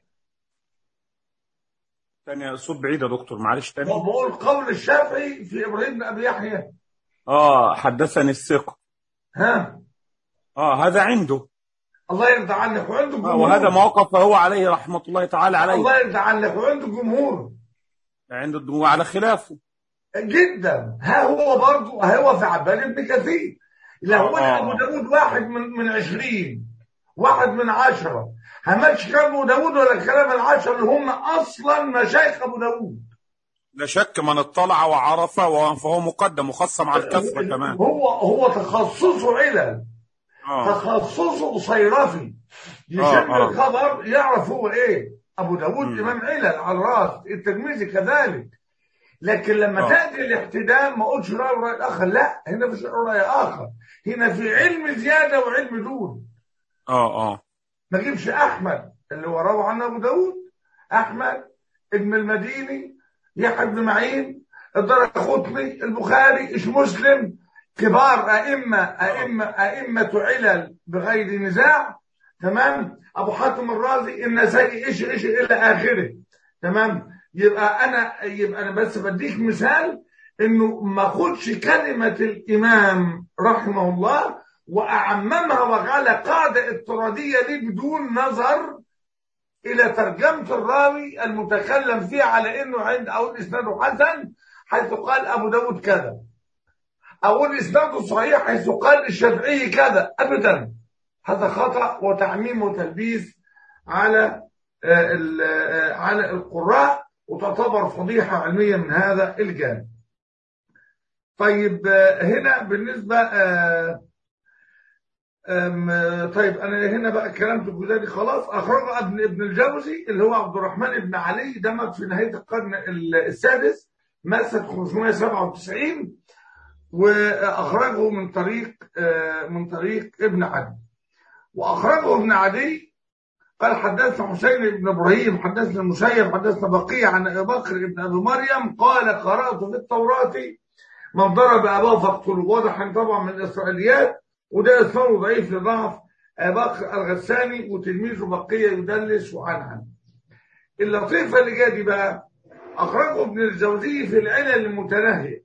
تاني صوت بعيد يا دكتور معلش تاني. بقول قول الشافعي في ابراهيم بن ابي يحيى اه حدثني الثقه. ها اه هذا عنده الله يرضى عنك وعنده جمهور، وهذا ما وقف هو عليه رحمه الله تعالى عليه الله يرضى عنك وعنده جمهور عنده الدموع على خلافه جدا. ها هو برضه هو في عباد بن كثير. لو قلنا ابو داود واحد من من عشرين، واحد من عشرة، هماتش كلام ابو داود ولا كلام العشرة اللي هم اصلا مشايخ ابو داود. لا شك من اطلع وعرف فهو مقدم مخصم على الكثره كمان. هو هو تخصصه علل، آه. تخصصه صيرفي، يشم آه. الخبر يعرف هو ايه. ابو داود م. امام علل على الراس، الترمذي كذلك. لكن لما آه. تاتي الاحتدام ما اقولش راي راي اخر، لا هنا مش راي اخر، هنا في علم زياده وعلم دون. اه اه ما اجيبش احمد اللي وراه عنه ابو داود، احمد ابن المديني، يحيى بن معين، الدرقطني، البخاري، ايش مسلم، كبار ائمه ائمه ائمه علل بغير نزاع. تمام. ابو حاتم الرازي، النسائي، ايش ايش الى اخره. تمام. يبقى انا يبقى انا بس بديك مثال انه ما اخدش كلمه الامام رحمه الله واعممها وجعل قاعده اضطراديه دي بدون نظر الى ترجمه الراوي المتكلم فيها على انه عند او اسناده حسن حيث قال ابو داود كذا، او اسناده صحيح حيث قال الشافعي كذا. ابدا، هذا خطا وتعميم وتلبيس على على القراء، وتعتبر فضيحه علميه من هذا الجانب. طيب هنا بالنسبه طيب انا هنا بقى كلام في الجزئيه دي خلاص. اخرجه ابن ابن الجوزي اللي هو عبد الرحمن بن علي، ده مات في نهايه القرن السادس، مات سنه خمسمائة وسبعة وتسعين، واخرجه من طريق من طريق ابن عدي. واخرجه ابن عدي قال حدثنا حسين بن ابراهيم حدثنا المسيب حدثنا بقية عن ابي بكر بن ابي مريم قال قرات في التوراه من ضرب اباه فاقتلوه. واضح ان طبعا من الاسرائيليات، وده اسناده ضعيف لضعف أبي بكر الغساني وتلميذه بقية يدلس وعنعن. اللطيفة اللي جايه دي بقى أخرجه ابن الجوزي في العلل المتناهية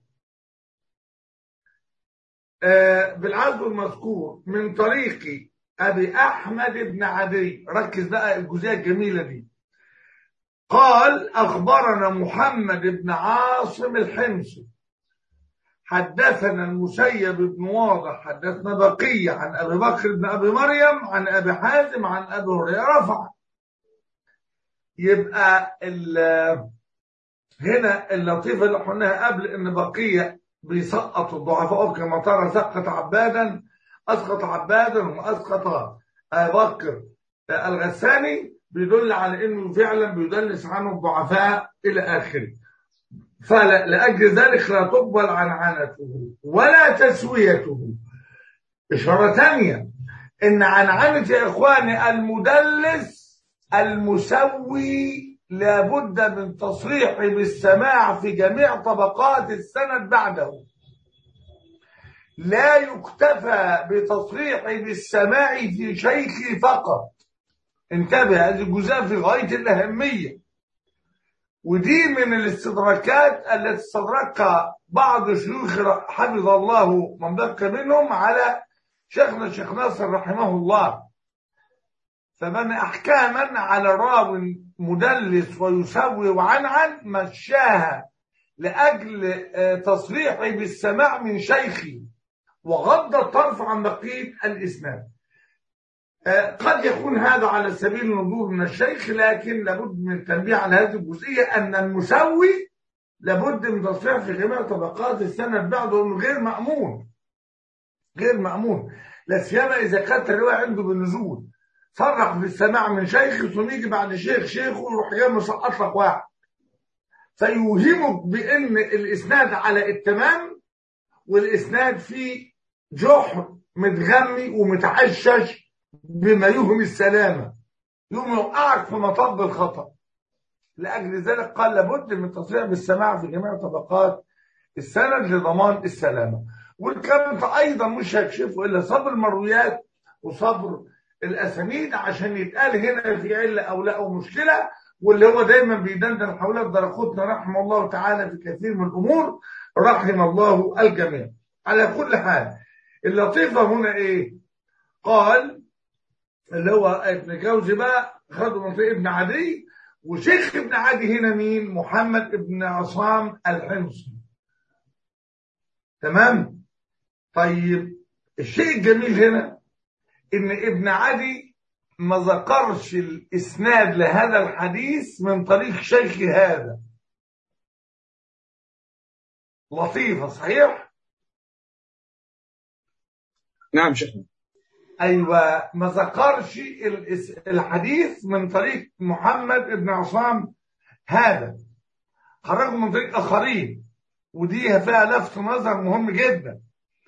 آه بالعزو المذكور من طريق أبي أحمد بن عدي. ركز بقى الجزئية الجميلة دي. قال أخبرنا محمد بن عاصم الحمصي حدثنا المسيب بن واضح حدثنا بقية عن أبي بكر بن أبي مريم عن أبي حازم عن أبي هريرة رفع. يبقى هنا اللطيفة اللي قلناها قبل إن بقية بيسقط الضعفاء كما ترى سقط عبادا أسقط عبادا وأسقط أبي بكر الغساني بيدل على إنه فعلا بيدلس عنه الضعفاء إلى آخره. فلأجل ذلك لا تقبل عنعنته ولا تسويته. إشارة ثانية إن عنعنة يا إخواني المدلس المسوي لابد من تصريح بالسماع في جميع طبقات السند بعده. لا يكتفى بتصريح بالسماع في شيخه فقط. انتبه، هذه الجزئية في غاية الأهمية، ودي من الاستدراكات التي استدركها بعض شيوخ حفظ الله من بقي منهم على شيخنا الشيخ ناصر رحمه الله. فمن احكاما على راو مدلس ويسوي وعنعن مشاها لاجل تصريحه بالسماع من شيخه وغض الطرف عن بقيه الاسناد. قد يكون هذا على سبيل النظور من الشيخ، لكن لابد من التنبيه على هذه الجزئيه ان المسوي لابد من تصريح في جميع طبقات السند بعده، انه غير مامون غير مامون لا سيما اذا كانت الروايه عنده بالنزول. صرح بالسماع من شيخ ثم يجي بعد شيخ شيخه ويروح جاي مسقط لك واحد فيوهمك بان الاسناد على التمام والاسناد فيه جحر متغمي ومتعشش بما يوهم السلامه، يوم يوقعك في مطب الخطا. لاجل ذلك قال لابد من تصريح بالسماع في جميع طبقات السند لضمان السلامه. والكلام ده ايضا مش هيكشفه الا صبر المرويات وصبر الاسانيد عشان يتقال هنا في عله او لا او مشكله، واللي هو دايما بيدندن حول الدرقطني رحمه الله تعالى في كثير من الامور رحم الله الجميع. على كل حال اللطيفه هنا ايه؟ قال اللي هو ابن جوزي بقى خدوا منطقه ابن عدي، وشيخ ابن عدي هنا مين؟ محمد ابن عصام الحمصي. تمام؟ طيب الشيء الجميل هنا ان ابن عدي ما ذكرش الاسناد لهذا الحديث من طريق شيخ هذا. لطيفه صحيح؟ نعم شيخنا. ايوه، ما ذكرش الحديث من طريق محمد ابن عصام هذا، خرج من طريق اخرين، ودي فيها لفت نظر مهم جدا.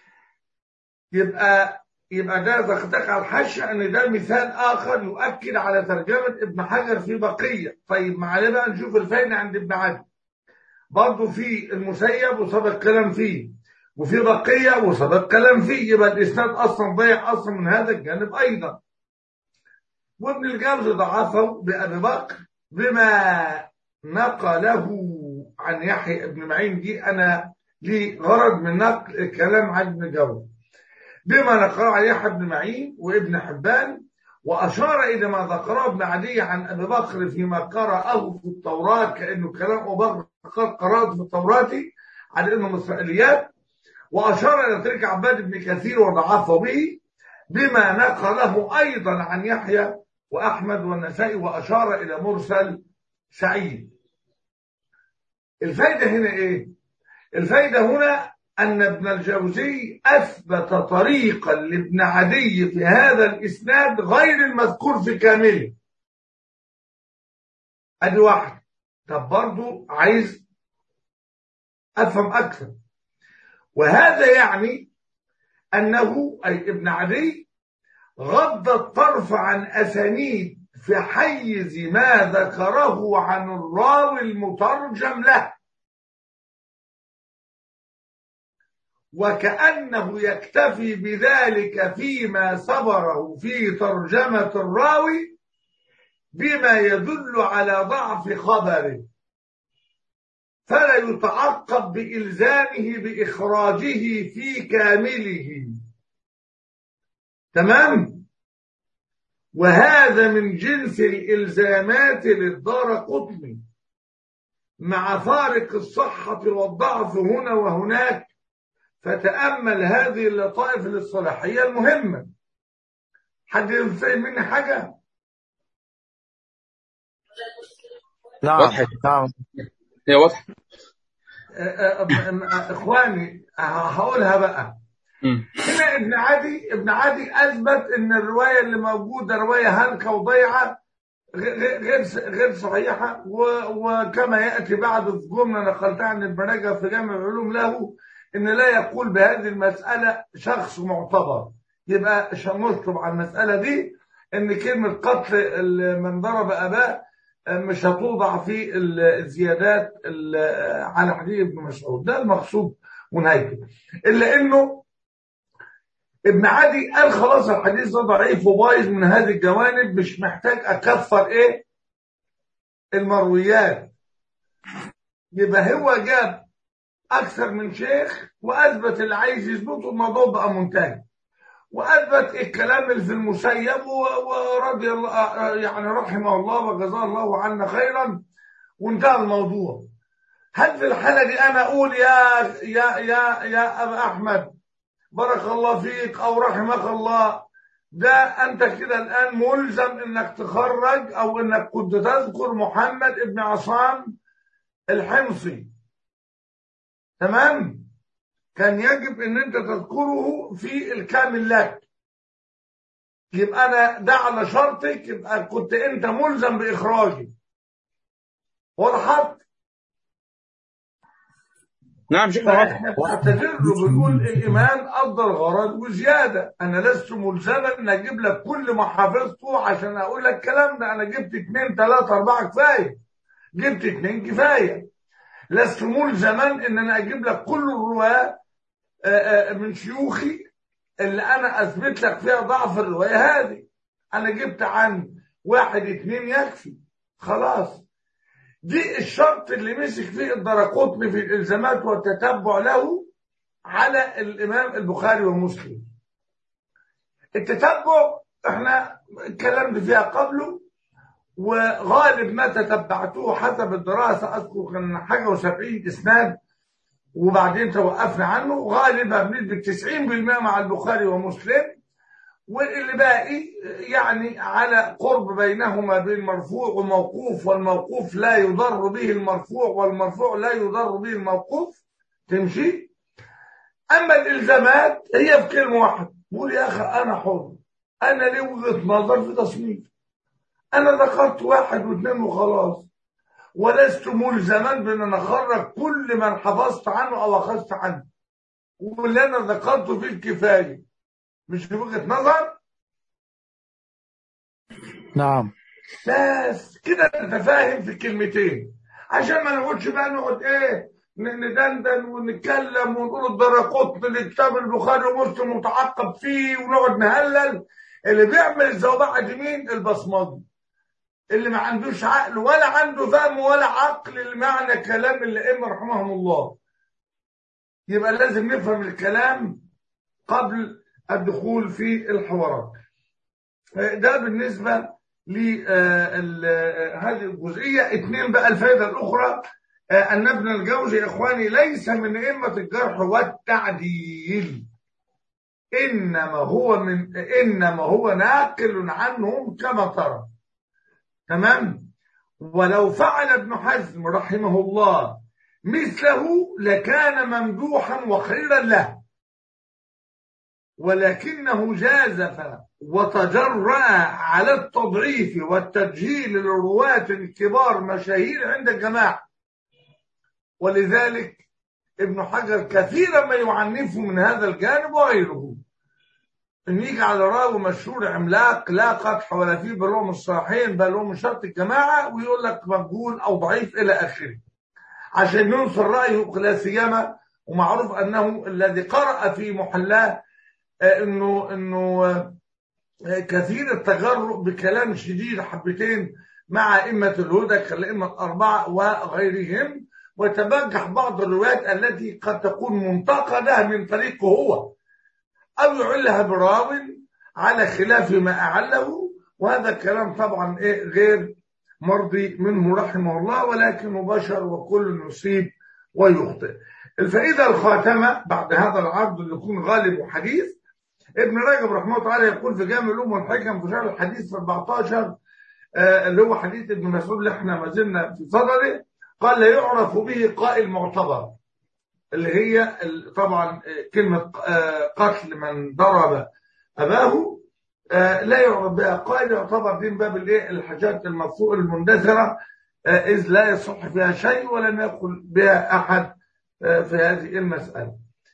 يبقى يبقى ده ذكرتك على الحاشيه ان ده مثال اخر يؤكد على ترجمه ابن حجر في بقيه. طيب معلش بقى نشوف الفايده عند ابن عدي. برضه في المسيب وسبق كلام فيه، وفي بقيه وسبق كلام فيه، يبقى الاسناد اصلا ضيع اصلا من هذا الجانب ايضا. وابن الجوزي ضعفه بابي بكر بما نقله عن يحيى ابن معين. دي انا لي غرض من نقل الكلام عن ابن الجوزي بما نقله عن يحيى ابن معين وابن حبان، واشار الى ما ذكره ابن عدي عن ابي بكر فيما قرأه في التوراه كانه كلام ابو بكر قد قرأته في التوراه على انه من اسرائيليات، واشار الى ترك عباد بن كثير وضعفه به بما نقله ايضا عن يحيى واحمد والنسائي، واشار الى مرسل سعيد. الفايده هنا ايه؟ الفايده هنا ان ابن الجوزي اثبت طريقا لابن عدي في هذا الاسناد غير المذكور في كامله. ادي واحد. طب برضو عايز افهم اكثر، وهذا يعني انه اي ابن عدي غض الطرف عن اسانيد في حيز ما ذكره عن الراوي المترجم له، وكأنه يكتفي بذلك فيما صبره في ترجمة الراوي بما يدل على ضعف خبره، فلا يتعقب بإلزامه بإخراجه في كامله. تمام؟ وهذا من جنس الإلزامات للدارقطني مع فارق الصحة والضعف هنا وهناك. فتأمل هذه اللطائف الاصطلاحية المهمة. حد يفهم مني حاجة؟ نعم واضحة. نعم هي واضحة. اخواني هقولها بقى. مم. هنا ابن عدي ابن عدي اثبت ان الروايه اللي موجوده روايه هلكه وضيعه غير غير صحيحه، وكما ياتي بعد في جمله نقلتها عن ابن رجب في جامع العلوم له ان لا يقول بهذه المساله شخص معتبر. يبقى نطلب على المساله دي ان كلمه قتل من ضرب اباه مش هتوضع في الزيادات على حديث ابن مسعود. ده المقصود ونهايته. الا انه ابن عدي قال خلاص الحديث ده ضعيف وبايظ من هذه الجوانب، مش محتاج اكفر ايه المرويات. يبقى هو جاب اكثر من شيخ واثبت اللي عايز يثبته، الموضوع بقى منتهي، واثبت الكلام اللي في المسيب ورضي الله يعني رحمه الله وجزاه الله عنا خيرا وانتهى الموضوع. هل في الحاله دي انا اقول يا يا يا يا ابا احمد بارك الله فيك او رحمك الله، ده انت كده الان ملزم انك تخرج او انك كنت تذكر محمد ابن عصام الحمصي، تمام؟ كان يجب ان انت تذكره في الكامل لك. يبقى انا ده على شرطك، يبقى كنت انت ملزم باخراجي. وضحت؟ نعم شيخنا واضح. احنا بنعتذر بنقول الامام افضل غرض وزياده. انا لست ملزما ان اجيب لك كل ما حفظته عشان اقول لك الكلام ده. انا جبت اثنين ثلاثه اربعه كفايه، جبت اثنين كفايه. لست ملزما ان انا اجيب لك كل الرواه من شيوخي اللي انا اثبت لك فيها ضعف الروايه هذه. انا جبت عن واحد اثنين يكفي خلاص. دي الشرط اللي مسك فيه الدارقطني في الالزامات والتتبع له على الامام البخاري ومسلم. التتبع احنا اتكلمنا فيها قبله، وغالب ما تتبعته حسب الدراسه اذكر كان حاجه وسبعين اسناد وبعدين توقفنا عنه، غالبا بنسبه تسعين بالمئة مع البخاري ومسلم، واللي باقي يعني على قرب بينهما بين مرفوع وموقوف، والموقوف لا يضر به المرفوع والمرفوع لا يضر به الموقوف. تمشي. اما الالزامات هي في كلمه واحده، بقول يا اخي انا حر، انا لي وجهه نظر في تصنيف، انا ذكرت واحد واثنين وخلاص، ولست ملزما بان انا اخرج كل من حفظت عنه او اخذت عنه، واللي انا ذكرته فيه الكفايه. مش وجهة نظر؟ نعم. بس كده انت فاهم في الكلمتين، عشان ما نقولش بقى نقعد ايه ندندن ونتكلم ونقول الدارقطني لكتاب البخاري ومسلم متعقب فيه ونقعد نهلل. اللي بيعمل الزوبعه دي مين؟ البصمجي اللي ما عندوش عقل ولا عنده فهم ولا عقل لمعنى كلام الائمه رحمهم الله. يبقى لازم نفهم الكلام قبل الدخول في الحوارات. ده بالنسبة لهذه الجزئية. اثنين بقى الفائدة الأخرى، أن ابن الجوزي يا إخواني ليس من أئمة الجرح والتعديل، إنما هو من إنما هو ناقل عنهم كما ترى. تمام؟ ولو فعل ابن حزم رحمه الله مثله لكان ممدوحا وخيرا له، ولكنه جازف وتجرأ على التضعيف والتجهيل للرواة الكبار مشاهير عند الجماعة. ولذلك ابن حجر كثيرا ما يعنفه من هذا الجانب وغيره، ان يجي على راوي مشهور عملاق لا قدح ولا فيه بل هو من الصحيحين بل هو من شرط الجماعة، ويقول لك مجهول او ضعيف الى اخره عشان ينصر رأيه، لا سيما ومعروف أنه الذي قرأ في محلاه أنه أنه كثير التجرؤ بكلام شديد حبتين مع أئمة الهدى كالأئمة الأربعة وغيرهم، وتبجح بعض الروايات التي قد تكون منتقدة من طريقه هو أو يعلها براو على خلاف ما أعله، وهذا الكلام طبعا إيه غير مرضي منه رحمه الله، ولكنه بشر وكل يصيب ويخطئ. الفائدة الخاتمة بعد هذا العرض اللي يكون غالب وحديث، ابن رجب رحمه الله تعالى يقول في جامع العلوم والحكم في شرح الحديث في أربعتاشر آه اللي هو حديث ابن مسعود اللي احنا ما زلنا في صدره، قال لا يعرف به قائل معتبر، اللي هي طبعا كلمة قتل من ضرب أباه لا يعرف بها قائل، يعتبر دين باب الايه الحاجات المرفوعة المندثرة، إذ لا يصح فيها شيء ولم يقل بها أحد في هذه المسألة.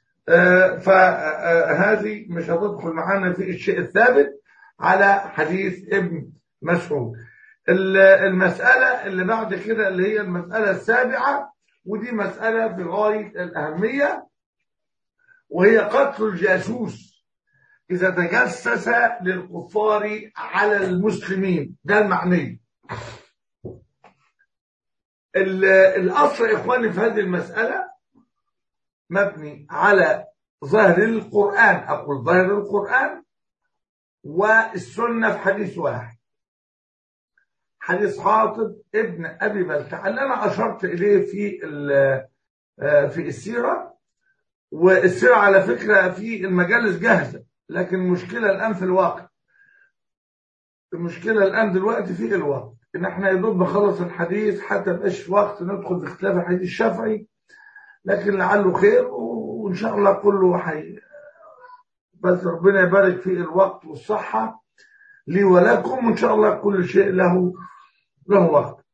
فهذه مش هتدخل معانا في الشيء الثابت على حديث ابن مسعود. المسألة اللي بعد كده اللي هي المسألة السابعة، ودي مسألة في غاية الأهمية، وهي قتل الجاسوس إذا تجسس للكفار على المسلمين. ده المعني. الأصل يا إخواني في هذه المسألة مبني على ظاهر القرآن، أقول ظاهر القرآن والسنة في حديث واحد، حديث حاطب ابن أبي بلتع اللي أنا أشرت إليه في في السيرة. والسيرة على فكرة في المجالس جاهزة، لكن المشكلة الآن في الواقع، المشكلة الآن دلوقتي في الوقت، إن إحنا يدوب نخلص الحديث حتى مبقاش وقت ندخل في اختلاف الحديث الشافعي، لكن لعله خير وإن شاء الله كله حي. بس ربنا يبارك في الوقت والصحة لي ولكم، وإن شاء الله كل شيء له له وقت.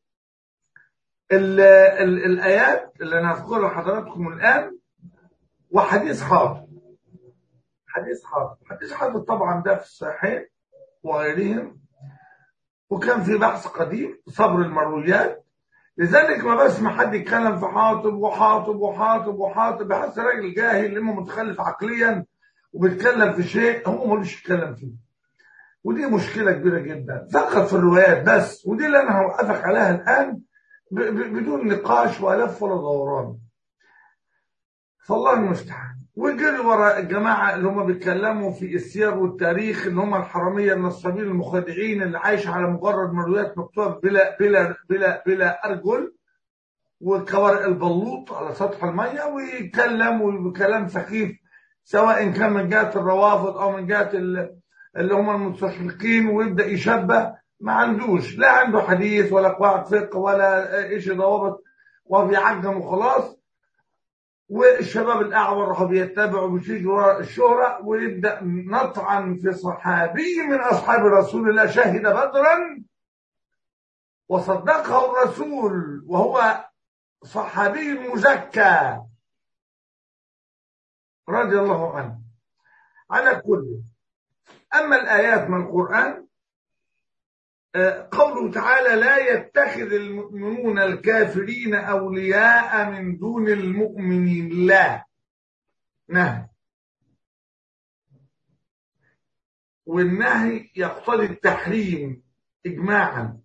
ال ال الآيات اللي أنا هذكرها لحضراتكم الآن، وحديث حاطب. حديث حاطب حديث حاطب طبعا ده في الصحيحين وغيرهم، وكان في بحث قديم صبر المرويات، لذلك ما بسمع حد يتكلم في حاطب وحاطب وحاطب وحاطب بحس راجل جاهل اما متخلف عقليا وبيتكلم في شيء هو ملوش يتكلم فيه، ودي مشكله كبيره جدا. فقط في الروايات بس، ودي اللي انا هوقفك عليها الان بدون نقاش ولا لف ولا دوران. فالله المستعان. وجري ورا الجماعه اللي هم بيتكلموا في السير والتاريخ ان هم الحراميه النصابين المخادعين اللي عايش على مجرد مرويات مكتوبه بلا بلا بلا بلا ارجل وكوارق البلوط على سطح الميه، ويتكلم بكلام سخيف سواء كان من جهه الروافض او من جهه اللي هم المستشرقين، ويبدا يشبه. ما عندوش لا عنده حديث ولا قواعد فقه ولا شيء ضوابط، وبيعجم وخلاص. والشباب الأعور راحوا بيتبعوا بيجي ورا الشهرة، ويبدأ نطعن في صحابي من أصحاب رسول الله شهد بدرا وصدقه الرسول وهو صحابي مزكى رضي الله عنه. على كل، أما الآيات من القرآن قوله تعالى لا يتخذ المؤمنون الكافرين أولياء من دون المؤمنين، لا نهي، والنهي يقتضي التحريم إجماعا،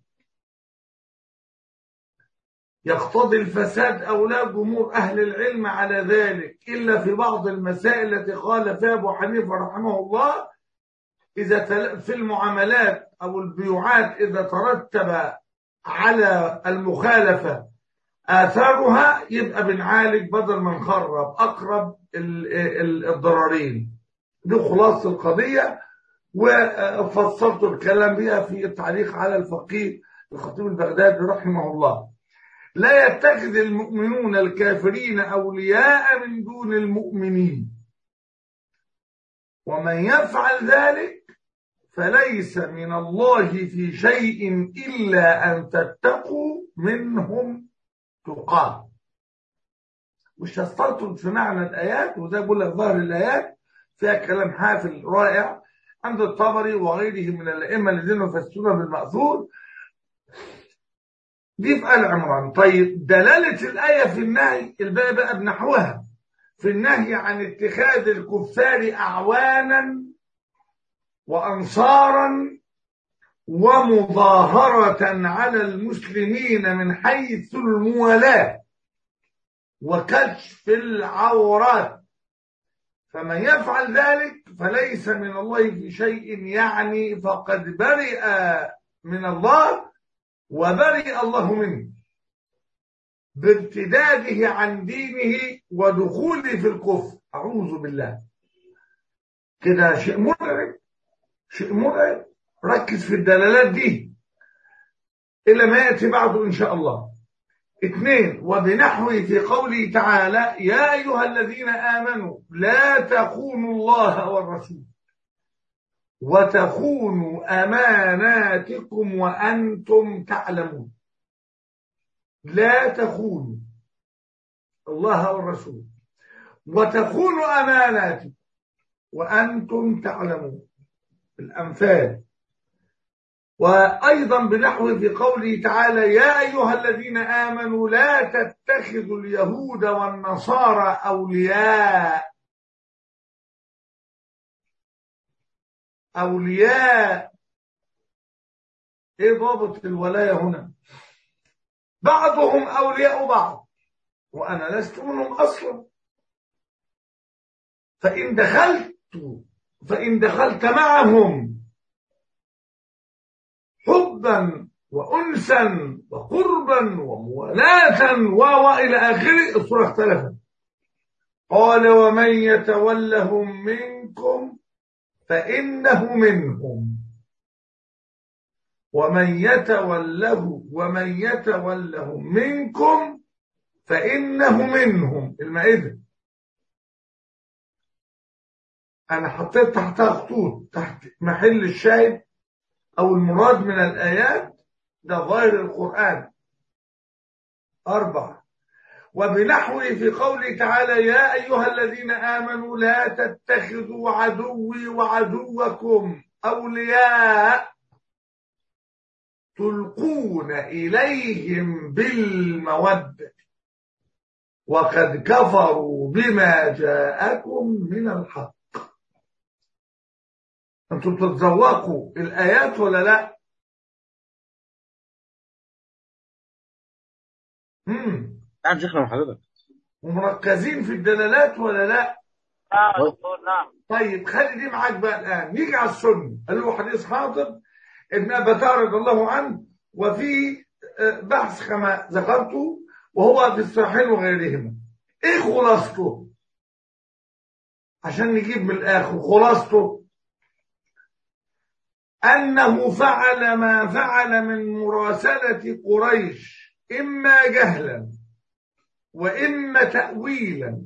يقتضي الفساد أو لا جمهور أهل العلم على ذلك، إلا في بعض المسائل التي قال فيها أبو حنيفة رحمه الله إذا في المعاملات أو البيوعات إذا ترتب على المخالفة آثارها يبقى بنعالج بدل ما نخرب أقرب الضررين. دي خلاصة القضية، وفصلت الكلام بها في التعليق على الفقيه الخطيب البغدادي رحمه الله. لا يتخذ المؤمنون الكافرين أولياء من دون المؤمنين، ومن يفعل ذلك فليس من الله في شيء إلا أن تتقوا منهم تقاه. مش هستطرد في معنى الآيات، وده بقول لك ظاهر الآيات فيها كلام حافل رائع عند الطبري وغيره من الأئمة الذين يفسرون بالمأثور. دي في آل عمران. طيب دلالة الآية في النهي الباقي بقى بنحوها، في النهي عن اتخاذ الكفار أعوانا وأنصارا ومظاهرة على المسلمين من حيث الموالاة وكشف العورات، فمن يفعل ذلك فليس من الله في شيء، يعني فقد برئ من الله وبرئ الله منه بارتداده عن دينه ودخوله في الكفر. أعوذ بالله. كده شيء مرعب، شيء مرعب. ركز في الدلالات دي إلى ما يأتي بعده إن شاء الله. اثنين، وبنحوه في قوله تعالى يا أيها الذين آمنوا لا تخونوا الله والرسول وتخونوا أماناتكم وأنتم تعلمون. لا تخونوا الله والرسول وتخونوا أماناتكم وأنتم تعلمون. الأنفال. وأيضا بنحو في قوله تعالى يا أيها الذين آمنوا لا تتخذوا اليهود والنصارى أولياء أولياء. إيه ضابط الولاية هنا؟ بعضهم أولياء بعض وأنا لست منهم أصلا، فإن دخلت فإن دخلت معهم حبا وأنسا وقربا وموالاة وإلى آخره، الصورة اختلفت. قال ومن يتولهم منكم فإنه منهم ومن يتوله ومن يتولهم منكم فإنه منهم. المائدة. أنا حطيت تحتها خطوط تحت محل الشاهد أو المراد من الآيات، ده ظاهر القرآن. أربعة، وبنحوه في قوله تعالى يا أيها الذين آمنوا لا تتخذوا عدوي وعدوكم أولياء تلقون إليهم بالمودة وقد كفروا بما جاءكم من الحق. أنتم تتذوقوا الآيات ولا لا؟ امم نعم شيخنا مع حضرتك. ومركزين في الدلالات ولا لا؟ نعم دكتور نعم. طيب خلي دي معاك بقى الآن. نيجي على السنة. قال له حديث حاطب ابن أبي رضي الله عنه، وفي بحث كما ذكرته وهو في الصحيحين وغيرهما. ايه خلاصته؟ عشان نجيب من الآخر خلاصته أنه فعل ما فعل من مراسلة قريش إما جهلا وإما تأويلا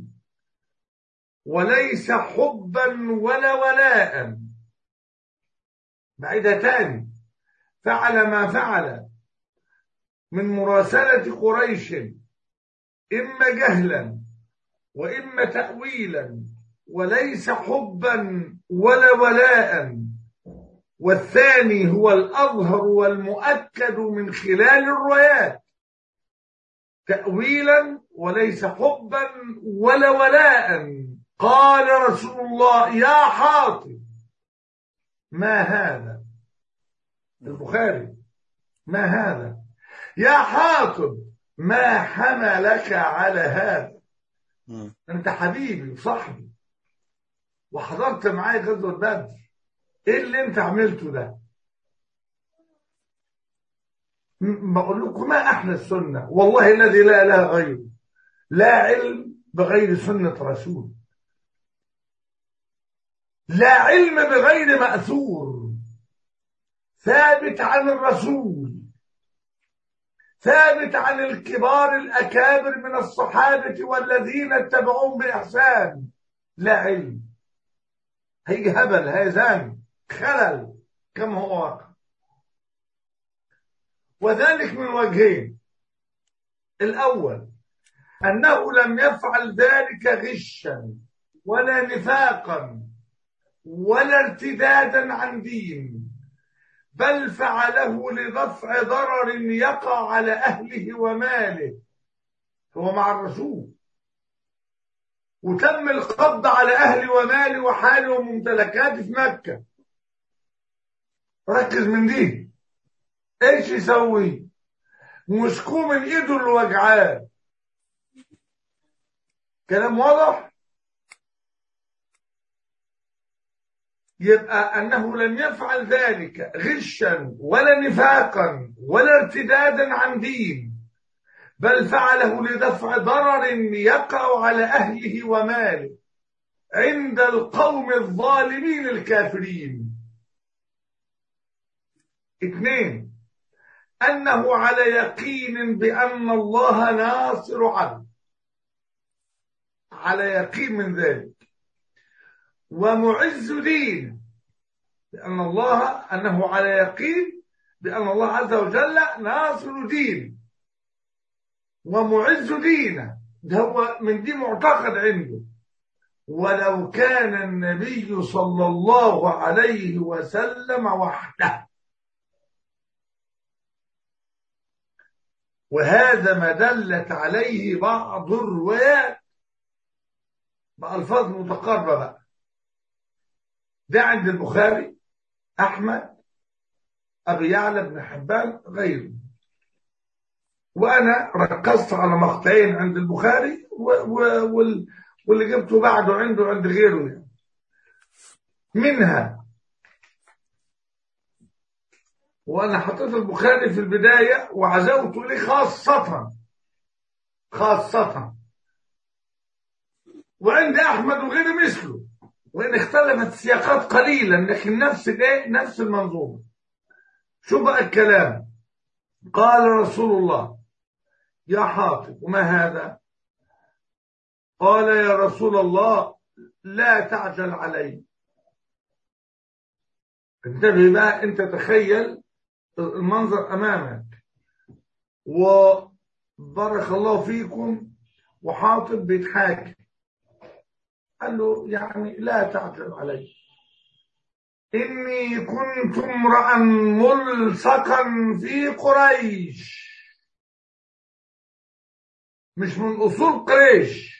وليس حبا ولا ولاء. بعيدة تاني. فعل ما فعل من مراسلة قريش إما جهلا وإما تأويلا وليس حبا ولا ولاء، والثاني هو الأظهر والمؤكد من خلال الروايات، تأويلا وليس حبا ولا ولاء. قال رسول الله يا حاطب ما هذا؟ البخاري. ما هذا يا حاطب؟ ما حملك على هذا؟ انت حبيبي وصاحبي وحضرت معايا غزوة بدر، ايه اللي انت عملته ده؟ بقول لكم ما احلى السنة، والله الذي لا اله غيره. لا علم بغير سنة رسول، لا علم بغير مأثور ثابت عن الرسول، ثابت عن الكبار الأكابر من الصحابة والذين اتبعوهم بإحسان. لا علم. هيجي هبل، هيزان، خلل كما هو واقع. وذلك من وجهين. الأول أنه لم يفعل ذلك غشا ولا نفاقا ولا ارتدادا عن دين، بل فعله لدفع ضرر يقع على أهله وماله. هو مع الرسول وتم القبض على أهلي ومالي وحالي وممتلكاتي في مكة. ركز من دي. ايش يسوي؟ مسكوه من ايده اللي وجعاه. كلام واضح؟ يبقى أنه لم يفعل ذلك غشا ولا نفاقا ولا ارتدادا عن دين، بل فعله لدفع ضرر يقع على أهله وماله عند القوم الظالمين الكافرين. اثنين، أنه على يقين بأن الله ناصر عبد، على يقين من ذلك، ومعز دين، لأن الله أنه على يقين بأن الله عز وجل ناصر دين ومعز دينه. ده هو من دي معتقد عنده. ولو كان النبي صلى الله عليه وسلم وحده. وهذا ما دلت عليه بعض الروايات بألفاظ متقاربة بقى. ده عند البخاري، أحمد، أبي يعلى بن حبان، غيره. وأنا ركزت على مقطعين عند البخاري واللي جبته بعده عنده عند غيره يعني. منها، وأنا حطيت البخاري في البداية وعزوت ليه خاصة خاصة وعند أحمد وغيره مثله، وإن اختلفت السياقات قليلا لكن نفس الايه نفس المنظومة. شو بقى الكلام؟ قال رسول الله: يا حاطب، وما هذا؟ قال: يا رسول الله لا تعجل علي. انتبه بقى، انت تخيل المنظر امامك، وبارك الله فيكم، وحاطب بيتحاكم. قال له: يعني لا تعجل علي، إني كنت امرأ ملصقا في قريش، مش من أصول قريش،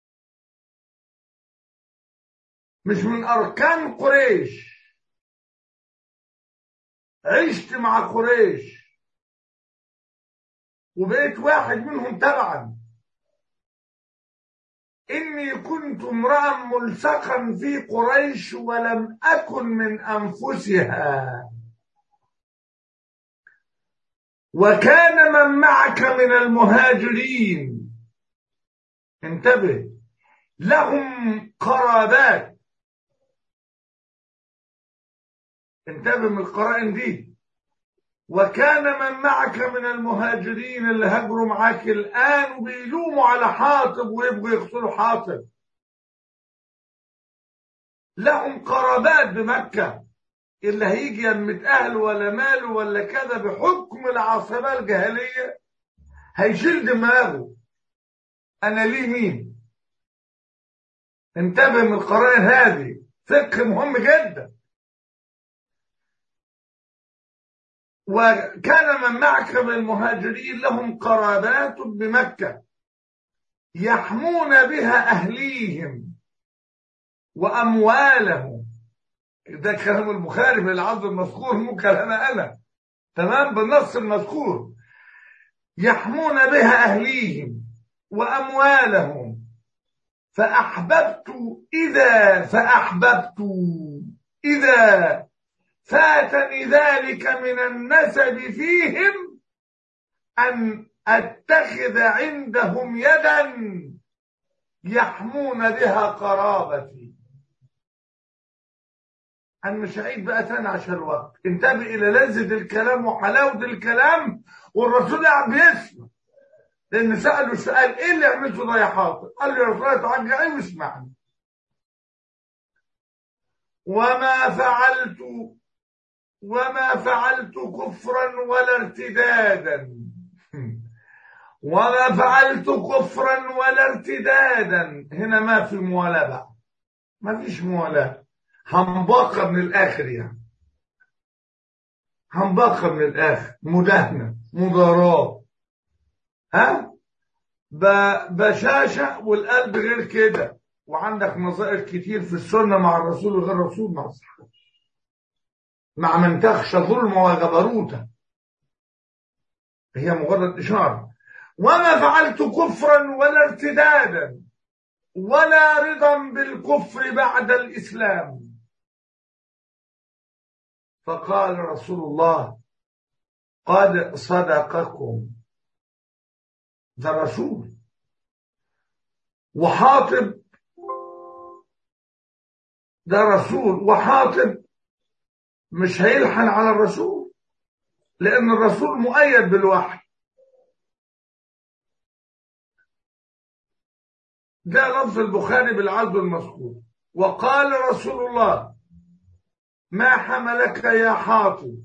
مش من أركان قريش، عشت مع قريش وبقيت واحد منهم تبعا. إني كنت امرأ ملصقا في قريش ولم أكن من أنفسها، وكان من معك من المهاجرين، انتبه، لهم قرابات. انتبه من القرائن دي. وكان من معك من المهاجرين اللي هاجروا معاك الآن وبيلوموا على حاطب ويبقوا يقتلوا حاطب، لهم قرابات بمكة، اللي هيجي يمت أهله ولا ماله ولا كذا بحكم العاصمة الجاهلية هيشيل دماغه. أنا ليه مين؟ انتبه من القرائن هذه، فقه مهم جدا. وكان من معك من المهاجرين لهم قرابات بمكة يحمون بها أهليهم وأموالهم. ده كلام البخاري في العبد المذكور، مو كلام أنا، تمام، بالنص المذكور. يحمون بها أهليهم وأموالهم، فأحببت إذا فأحببت إذا فاتني ذلك من النسب فيهم أن أتخذ عندهم يدا يحمون بها قرابتي. أنا مش هعيد بقى تاني عشان الوقت. انتبه إلى لذة الكلام وحلاوة الكلام، والرسول قاعد بيسمع، لأن سأله سؤال: إيه اللي عملته ده يا حاطب؟ قال له: يا رسول الله تعجل علي واسمعني. وما فعلت وما فعلت كفرا ولا ارتدادا وما فعلت كفرا ولا ارتدادا. هنا ما في موالاه بقى، ما فيش موالاه، هنبقى من الاخر يعني، هنبقى من الاخر، مداهنه، مضاراه، ها، بشاشه والقلب غير كده. وعندك نظائر كتير في السنة مع الرسول وغير الرسول مع الصحابة، مع من تخشى ظلم وجبروته، هي مجرد إشارة. وما فعلت كفرا ولا ارتدادا ولا رضا بالكفر بعد الإسلام. فقال رسول الله قد صدقكم. ده رسول. وحاطب ده رسول، وحاطب مش هيلحن على الرسول لأن الرسول مؤيد بالوحي. ده لفظ البخاري بالعرض المذكور. وقال رسول الله ما حملك يا حاطب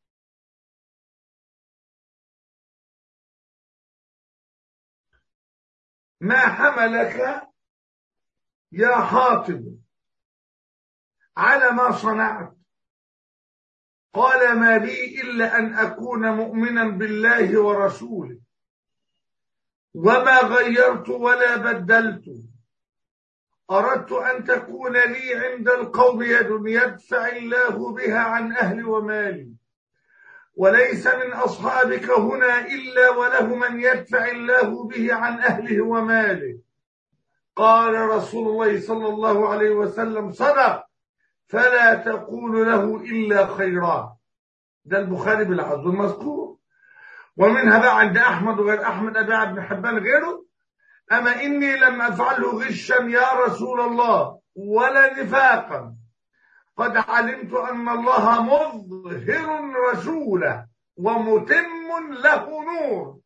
ما حملك يا حاطب على ما صنعت؟ قال ما بي إلا أن أكون مؤمنا بالله ورسوله وما غيرت ولا بدلت. أردت أن تكون لي عند القوم يد يدفع الله بها عن أهلي ومالي، وليس من أصحابك هنا إلا وله من يدفع الله به عن أهله وماله. قال رسول الله صلى الله عليه وسلم صدق، فلا تقول له إلا خيرا. ده البخاري بالعرض المذكور. ومنها بقى عند أحمد وغير أحمد أبي بن حبان غيره: أما إني لم أفعله غشا يا رسول الله ولا نفاقا، قد علمت أن الله مظهر رسوله ومتم له نور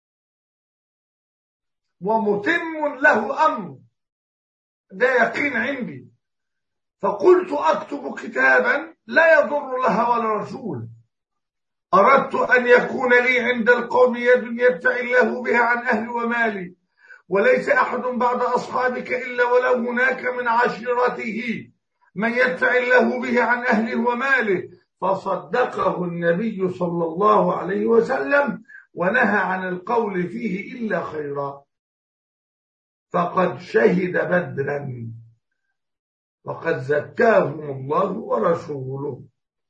ومتم له أمر. ده يقين عندي. فقلت أكتب كتابا لا يضر الله ولا رسول. أردت أن يكون لي عند القوم يد يدفع الله بها عن أهلي ومالي، وليس أحد بعد أصحابك إلا ولو هناك من عشيرته من يدفع الله به عن أهله وماله. فصدقه النبي صلى الله عليه وسلم ونهى عن القول فيه إلا خيرا. فقد شهد بدرا وقد زكاهم الله ورسوله.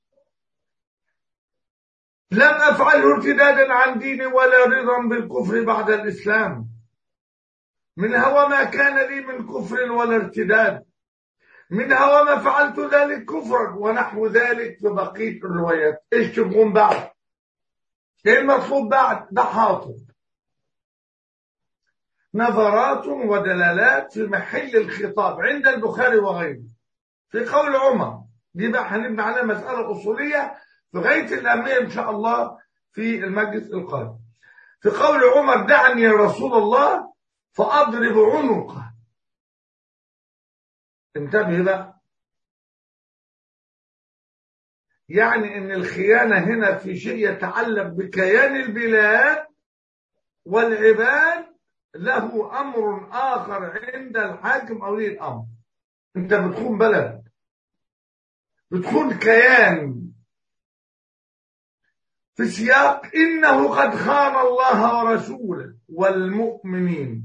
لم أفعله ارتدادا عن ديني ولا رضا بالكفر بعد الإسلام. منها وما كان لي من كفر ولا ارتداد، منها وما فعلت ذلك كفرا ونحو ذلك في بقية الروايات. ايش تبغون بعد؟ ايه المطلوب بعد؟ ده حاطب نظرات ودلالات في محل الخطاب عند البخاري وغيره. في قول عمر، دي بقى هنبني عليها مسألة أصولية في غاية الأهمية إن شاء الله في المجلس القادم. في قول عمر دعني يا رسول الله فأضرب عنقه. انتبه بقى، يعني ان الخيانة هنا في شيء يتعلق بكيان البلاد والعباد له امر اخر عند الحاكم او ولي الامر. انت بتخون بلد، بتخون كيان في سياق انه قد خان الله ورسوله والمؤمنين،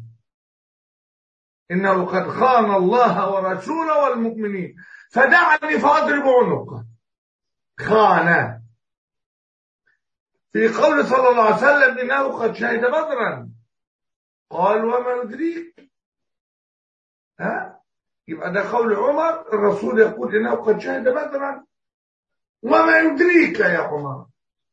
انه قد خان الله ورسوله والمؤمنين فدعني فاضرب عنقه. خان. في قول صلى الله عليه وسلم انه قد شهد بدرا، قال وما يدريك؟ ها؟ يبقى ده قول عمر، الرسول يقول انه قد شهد بدرا وما يدريك يا عمر.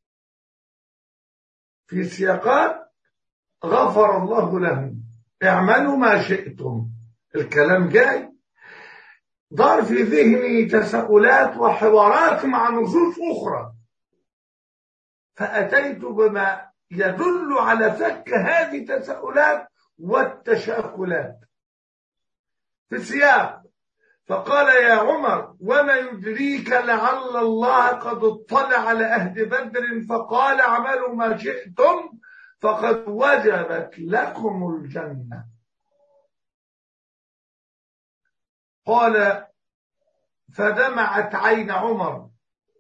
في سياقات غفر الله لهم اعملوا ما شئتم. الكلام جاي دار في ذهني تساؤلات وحوارات مع نصوص أخرى، فأتيت بما يدل على فك هذه التساؤلات والتشاكلات في السياق. فقال يا عمر وما يدريك لعل الله قد اطلع على أهل بدر فقال اعملوا ما شئتم فقد وجبت لكم الجنة. قال فدمعت عين عمر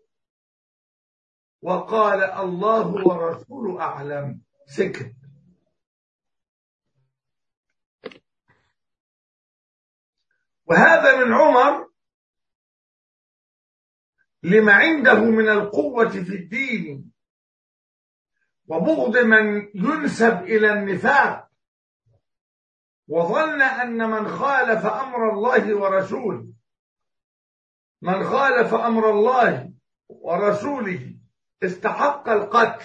وقال الله ورسوله أعلم. سكت. وهذا من عمر لما عنده من القوة في الدين وبغض من ينسب إلى النفاق، وظن أن من خالف أمر الله ورسوله من خالف أمر الله ورسوله استحق القتل،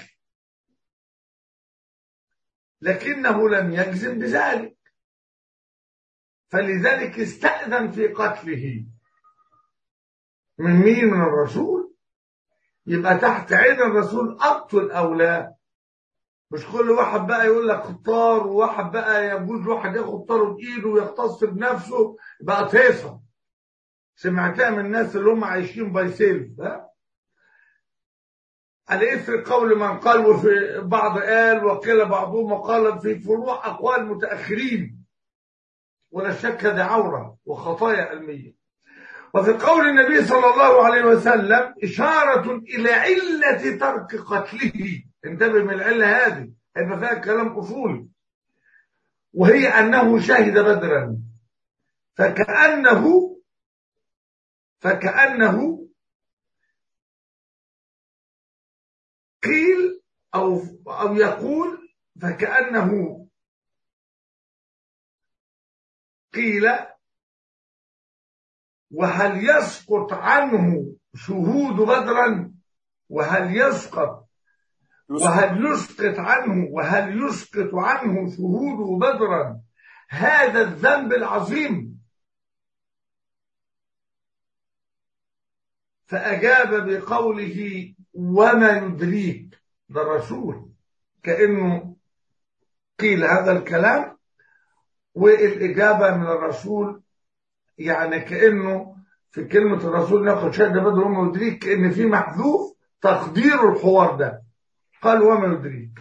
لكنه لم يجزم بذلك، فلذلك استأذن في قتله. من مين؟ من الرسول. يبقى تحت عين الرسول أقتل أو لا. مش كل واحد بقى يقول لك اختار، وواحد بقى يجوز واحد ياخد طاره بإيده ويختص بنفسه بقى طيفة. سمعتها من الناس اللي هم عايشين باي سيلف. ها؟ على إثر قول من قال، وفي بعض قال وقيل بعضهم وقال في فروع أقوال متأخرين، ولا شك هذه عورة وخطايا علمية. وفي قول النبي صلى الله عليه وسلم إشارة إلى علة ترك قتله. انتبه من العلة هذه، هيبقى فيها كلام أصولي، وهي أنه شهد بدرا، فكأنه فكأنه قيل أو أو يقول فكأنه قيل وهل يسقط عنه شهود بدرا؟ وهل يسقط وهل يسقط عنه وهل يسقط عنه شهود بدرا هذا الذنب العظيم؟ فأجاب بقوله وما يدريك. ده الرسول كأنه قيل هذا الكلام، والإجابة من الرسول يعني كأنه في كلمة الرسول ياخد شهد بدر وما يدريك، كأن في محذوف تقدير الحوار ده. قال وما يدريك.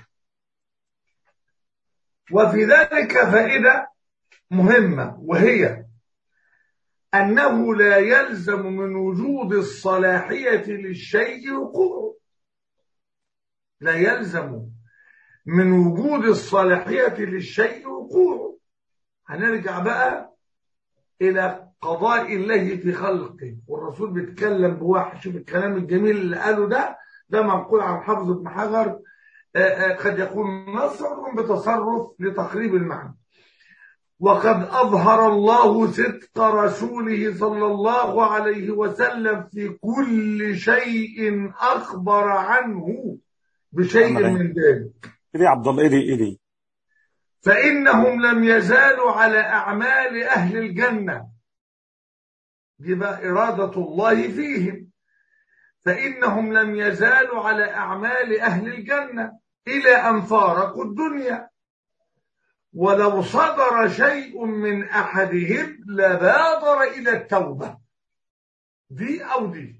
وفي ذلك فائدة مهمة، وهي أنه لا يلزم من وجود الصلاحية للشيء وقوعه. لا يلزم من وجود الصلاحية للشيء وقوعه. هنرجع بقى إلى قضاء الله في خلقه، والرسول بيتكلم بواحد. شوف الكلام الجميل اللي قاله ده ده منقول عن حافظ ابن حجر، قد يكون نصر بتصرف لتقريب المعنى. وقد أظهر الله صدق رسوله صلى الله عليه وسلم في كل شيء أخبر عنه بشيء من ذلك. إيدي عبد الله، إيدي إيدي فإنهم لم يزالوا على أعمال أهل الجنة. دي بقى إرادة الله فيهم. فإنهم لم يزالوا على أعمال أهل الجنة إلى أن فارقوا الدنيا، ولو صدر شيء من أحدهم لبادر إلى التوبة. دي أو دي.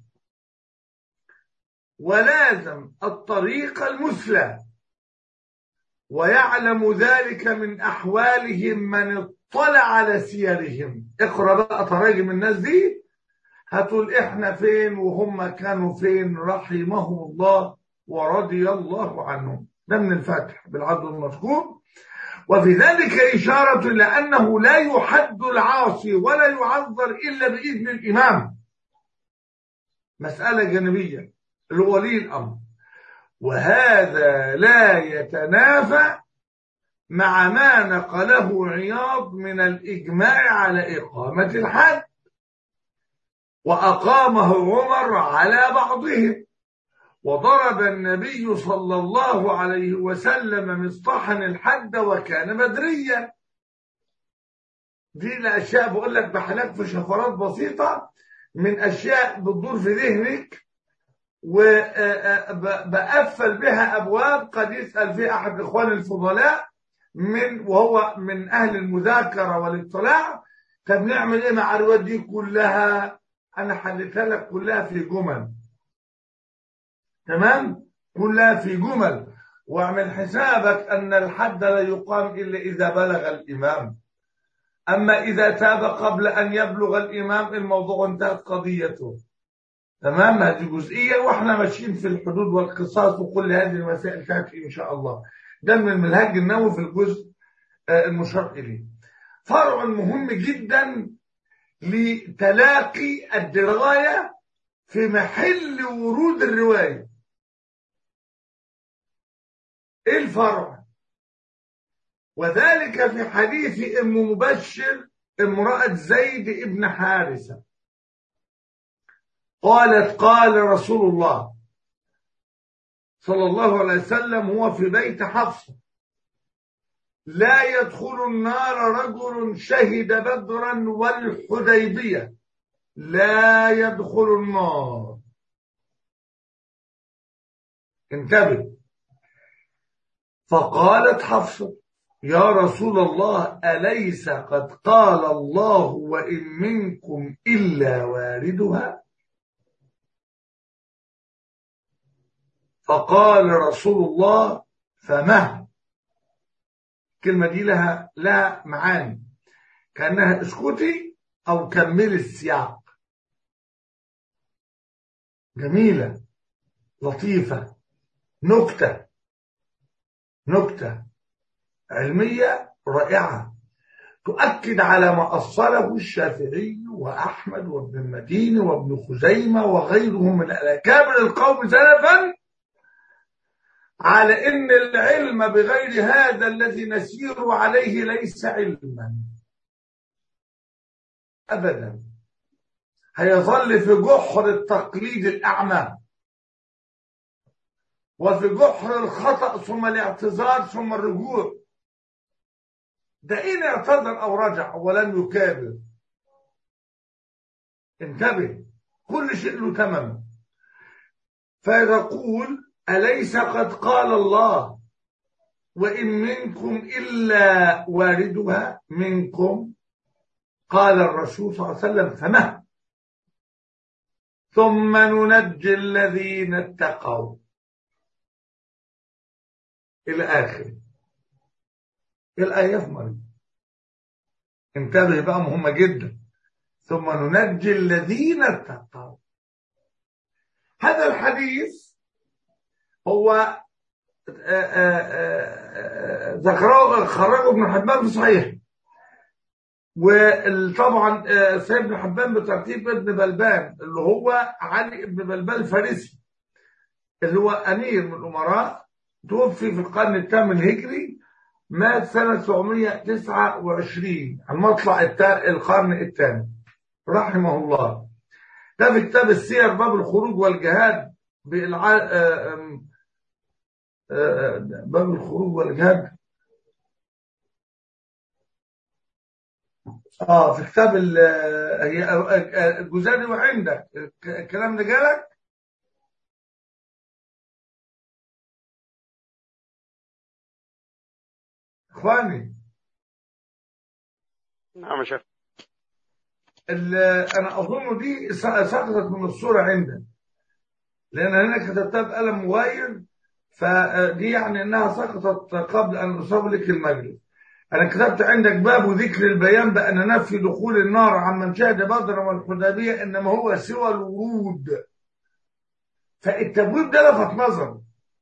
ولازم الطريق المثلى، ويعلم ذلك من أحوالهم من اطلع على سيرهم. اقرأ بقى تراجم الناس دي، هتقول إحنا فين وهم كانوا فين، رحمهم الله ورضي الله عنهم. ده من الفتح بالعدل المذكور. وفي ذلك إشارة لأنه لا يحد العاصي ولا يعذر إلا بإذن الإمام. مسألة جانبية لولي الأمر، وهذا لا يتنافى مع ما نقله عياض من الإجماع على إقامة الحد، وأقامه عمر على بعضهم، وضرب النبي صلى الله عليه وسلم مصطحا الحد وكان بدريا. دي الأشياء بقول لك بحالات في شفرات بسيطة من أشياء بتدور في ذهنك، وبقفل بها أبواب قد يسأل فيها أحد إخوان الفضلاء من وهو من أهل المذاكرة والاطلاع. طب نعمل إيه مع الروايات دي كلها؟ أنا حلتها لك كلها في جمل. تمام؟ كلها في جمل. واعمل حسابك أن الحد لا يقام إلا إذا بلغ الإمام. أما إذا تاب قبل أن يبلغ الإمام الموضوع انتهت قضيته. تمام؟ هذه جزئية، وإحنا ماشيين في الحدود والقصاص وكل هذه المسائل تأتي إن شاء الله. ده من المنهج النووي في الجزء المشار إليه. فرع مهم جدا لتلاقي الدراية في محل ورود الرواية. ايه الفرع؟ وذلك في حديث ام مبشر امرأة زيد ابن حارثة قالت قال رسول الله صلى الله عليه وسلم هو في بيت حفصة لا يدخل النار رجل شهد بدرا والحديبية، لا يدخل النار. انتبه. فقالت حفصة يا رسول الله أليس قد قال الله وإن منكم إلا واردها؟ فقال رسول الله فما. الكلمة دي لها لها معاني، كأنها اسكتي أو كملي السياق. جميلة لطيفة، نكتة نكتة علمية رائعة تؤكد على ما أصله الشافعي وأحمد وابن المديني وابن خزيمة وغيرهم من الأكابر القوم سلفا على إن العلم بغير هذا الذي نسير عليه ليس علما أبدا، هيظل في جحر التقليد الأعمى وفي جحر الخطأ ثم الاعتذار ثم الرجوع. ده إن اعتذر أو رجع ولم يكابر. انتبه، كل شيء له تمام. فيقول أليس قد قال الله وإن منكم إلا واردها؟ منكم قال الرسول صلى الله عليه وسلم فما ثم ننجي الذين اتقوا إلى آخر الآية في مريم. انتبه بقى، مهمة جدا. ثم ننجي الذين اتقوا. هذا الحديث هو ذكره خرجه ابن حبان في صحيح، وطبعا سيد ابن حبان بترتيب ابن بلبان اللي هو علي ابن بلبان الفارسي اللي هو أمير من الأمراء، توفي في القرن الثامن الهجري، مات سنة سبعمائة وتسعة وعشرين على مطلع القرن الثامن رحمه الله. ده في كتاب السير باب الخروج والجهاد بالع... باب الخروج والجهاد اه في كتاب الجزاري. وعندك الكلام ده جالك اخواني؟ نعم يا شيخ. انا اظن دي سقطت من الصوره عندك، لان هنا كتبتها بقلم مغير، فدي يعني انها سقطت قبل ان اصاب لك المجلس. انا كتبت عندك باب ذكر البيان بان نفي دخول النار عمن شهد بدرا والحديبيه انما هو سوى الورود. فالتبويب ده لفت نظري،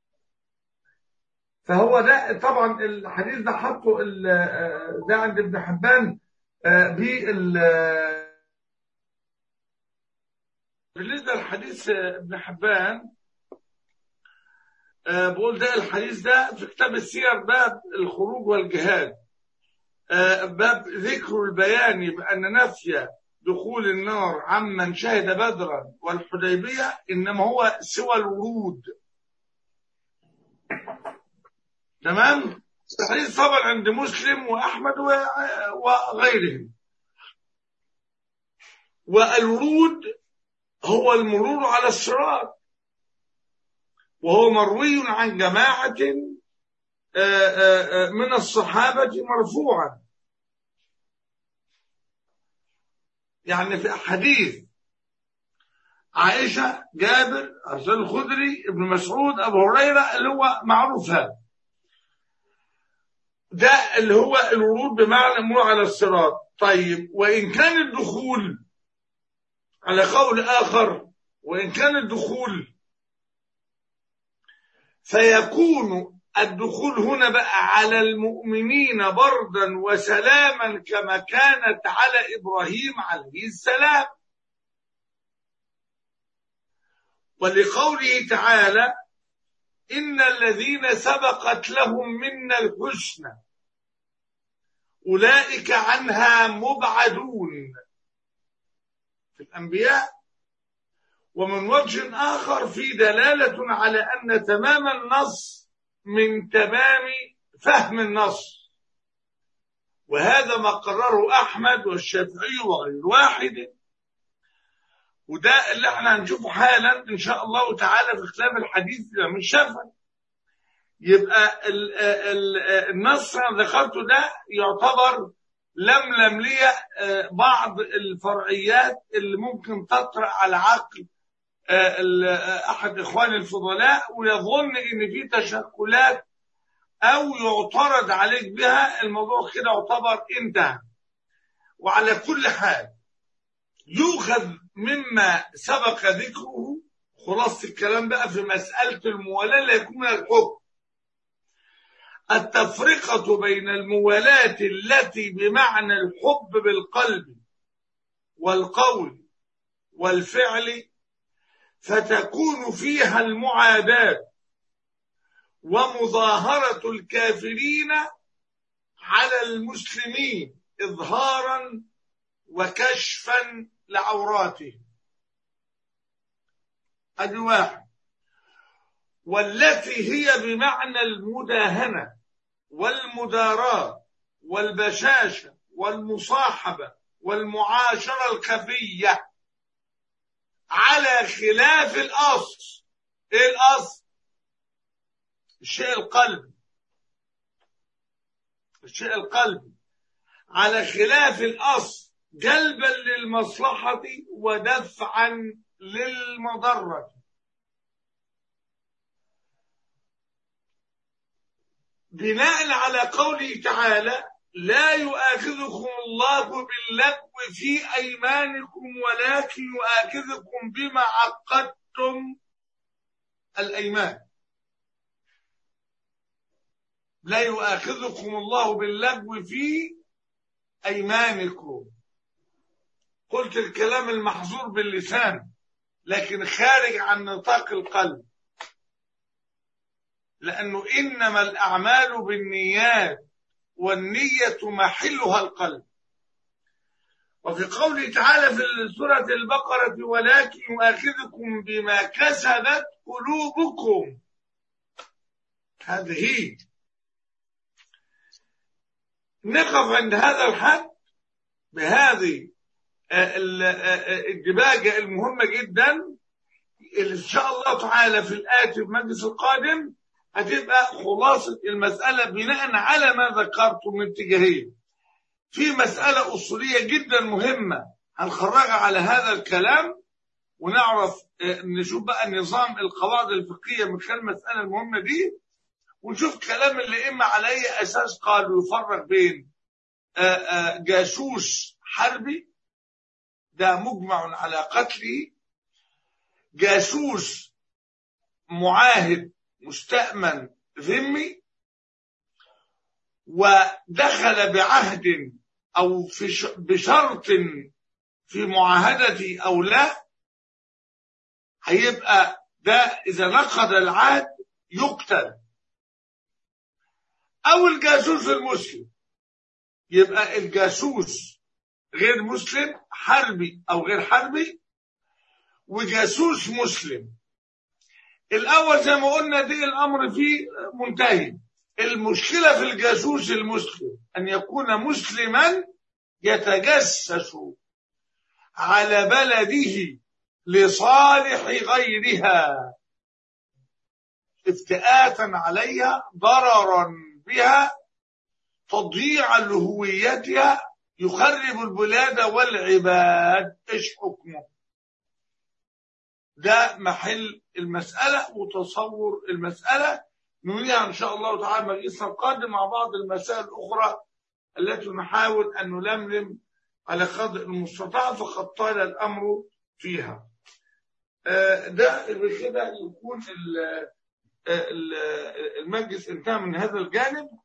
فهو ده طبعا الحديث ده حطه ده عند ابن حبان بال بالنسبه لحديث ابن حبان بقول ده الحديث ده في كتاب السير باب الخروج والجهاد، باب ذكر البيان بأن نفي دخول النار عمن شهد بدرا والحديبية إنما هو سوى الورود. تمام؟ الحديث طبعا عند مسلم وأحمد وغيرهم. والورود هو المرور على الصراط، وهو مروي عن جماعة من الصحابة مرفوعا. يعني في حديث عائشة، جابر، أرسل الخدري، ابن مسعود، أبو هريرة، اللي هو معروف هذا ده اللي هو الورود بمعنى المرور على الصراط. طيب، وإن كان الدخول على قول آخر، وإن كان الدخول فيكون الدخول هنا بقى على المؤمنين بردا وسلاما كما كانت على إبراهيم عليه السلام. ولقوله تعالى إن الذين سبقت لهم منا الحسنى أولئك عنها مبعدون في الأنبياء. ومن وجه آخر في دلالة على أن تمام النص من تمام فهم النص، وهذا ما قرره أحمد والشافعي وغير واحد، وده اللي احنا هنشوفه حالا إن شاء الله تعالى في خلاف الحديث من الشافعي. يبقى ال ال النص أنا ذكرته ده يعتبر لملم لي بعض الفرعيات اللي ممكن تطرأ على عقل أحد إخواني الفضلاء ويظن إن في تشكلات أو يعترض عليك بها، الموضوع كده يعتبر انتهى. وعلى كل حال يؤخذ مما سبق ذكره خلاص الكلام بقى في مسألة الموالاة لا يكون من الحكم التفرقة بين الموالاة التي بمعنى الحب بالقلب والقول والفعل فتكون فيها المعاداة ومظاهرة الكافرين على المسلمين إظهارا وكشفا لعوراتهم. أدي واحد. والتي هي بمعنى المداهنة والمداراة والبشاشة والمصاحبة والمعاشرة الخفية على خلاف الأصل. إيه الأصل؟ الشيء القلبي. الشيء القلبي على خلاف الأصل جلبا للمصلحة ودفعا للمضرة. بناء على قوله تعالى لا يؤاخذكم الله باللغو في أيمانكم ولكن يؤاخذكم بما عقدتم الأيمان. لا يؤاخذكم الله باللغو في أيمانكم. قلت الكلام المحظور باللسان لكن خارج عن نطاق القلب، لأنه إنما الأعمال بالنيات والنية محلها القلب. وفي قوله تعالى في سورة البقرة ولكن يؤاخذكم بما كسبت قلوبكم. هذه نقف عند هذا الحد بهذه الدباجة المهمة جدا. إن شاء الله تعالى في الآتي في المجلس القادم هتبقى خلاصة المسألة بناء على ما ذكرت من اتجاهين. في مسألة أصولية جدا مهمة هنخرجها على هذا الكلام ونعرف نشوف بقى نظام القواعد الفقهية من خلال المسألة المهمة دي، ونشوف كلام اللي إما على أي أساس قالوا يفرق بين جاسوس حربي ده مجمع على قتله، جاسوس معاهد مستأمن ذمي ودخل بعهد أو في بشرط في معاهدتي أو لا، هيبقى ده إذا نقض العهد يقتل. أو الجاسوس المسلم، يبقى الجاسوس غير مسلم حربي أو غير حربي وجاسوس مسلم. الأول زي ما قلنا دي الأمر فيه منتهي. المشكلة في الجاسوس المسلم أن يكون مسلما يتجسس على بلده لصالح غيرها افتئاتا عليها ضررا بها تضييعا لهويتها يخرب البلاد والعباد. ايش حكمه؟ ده محل المسألة وتصور المسألة. نريها إن شاء الله تعالى مجلسنا القادم مع بعض المسائل الأخرى التي نحاول أن نلملم على قدر المستطاع فقد طال الأمر فيها. ده بكده يكون المجلس انتهى من هذا الجانب،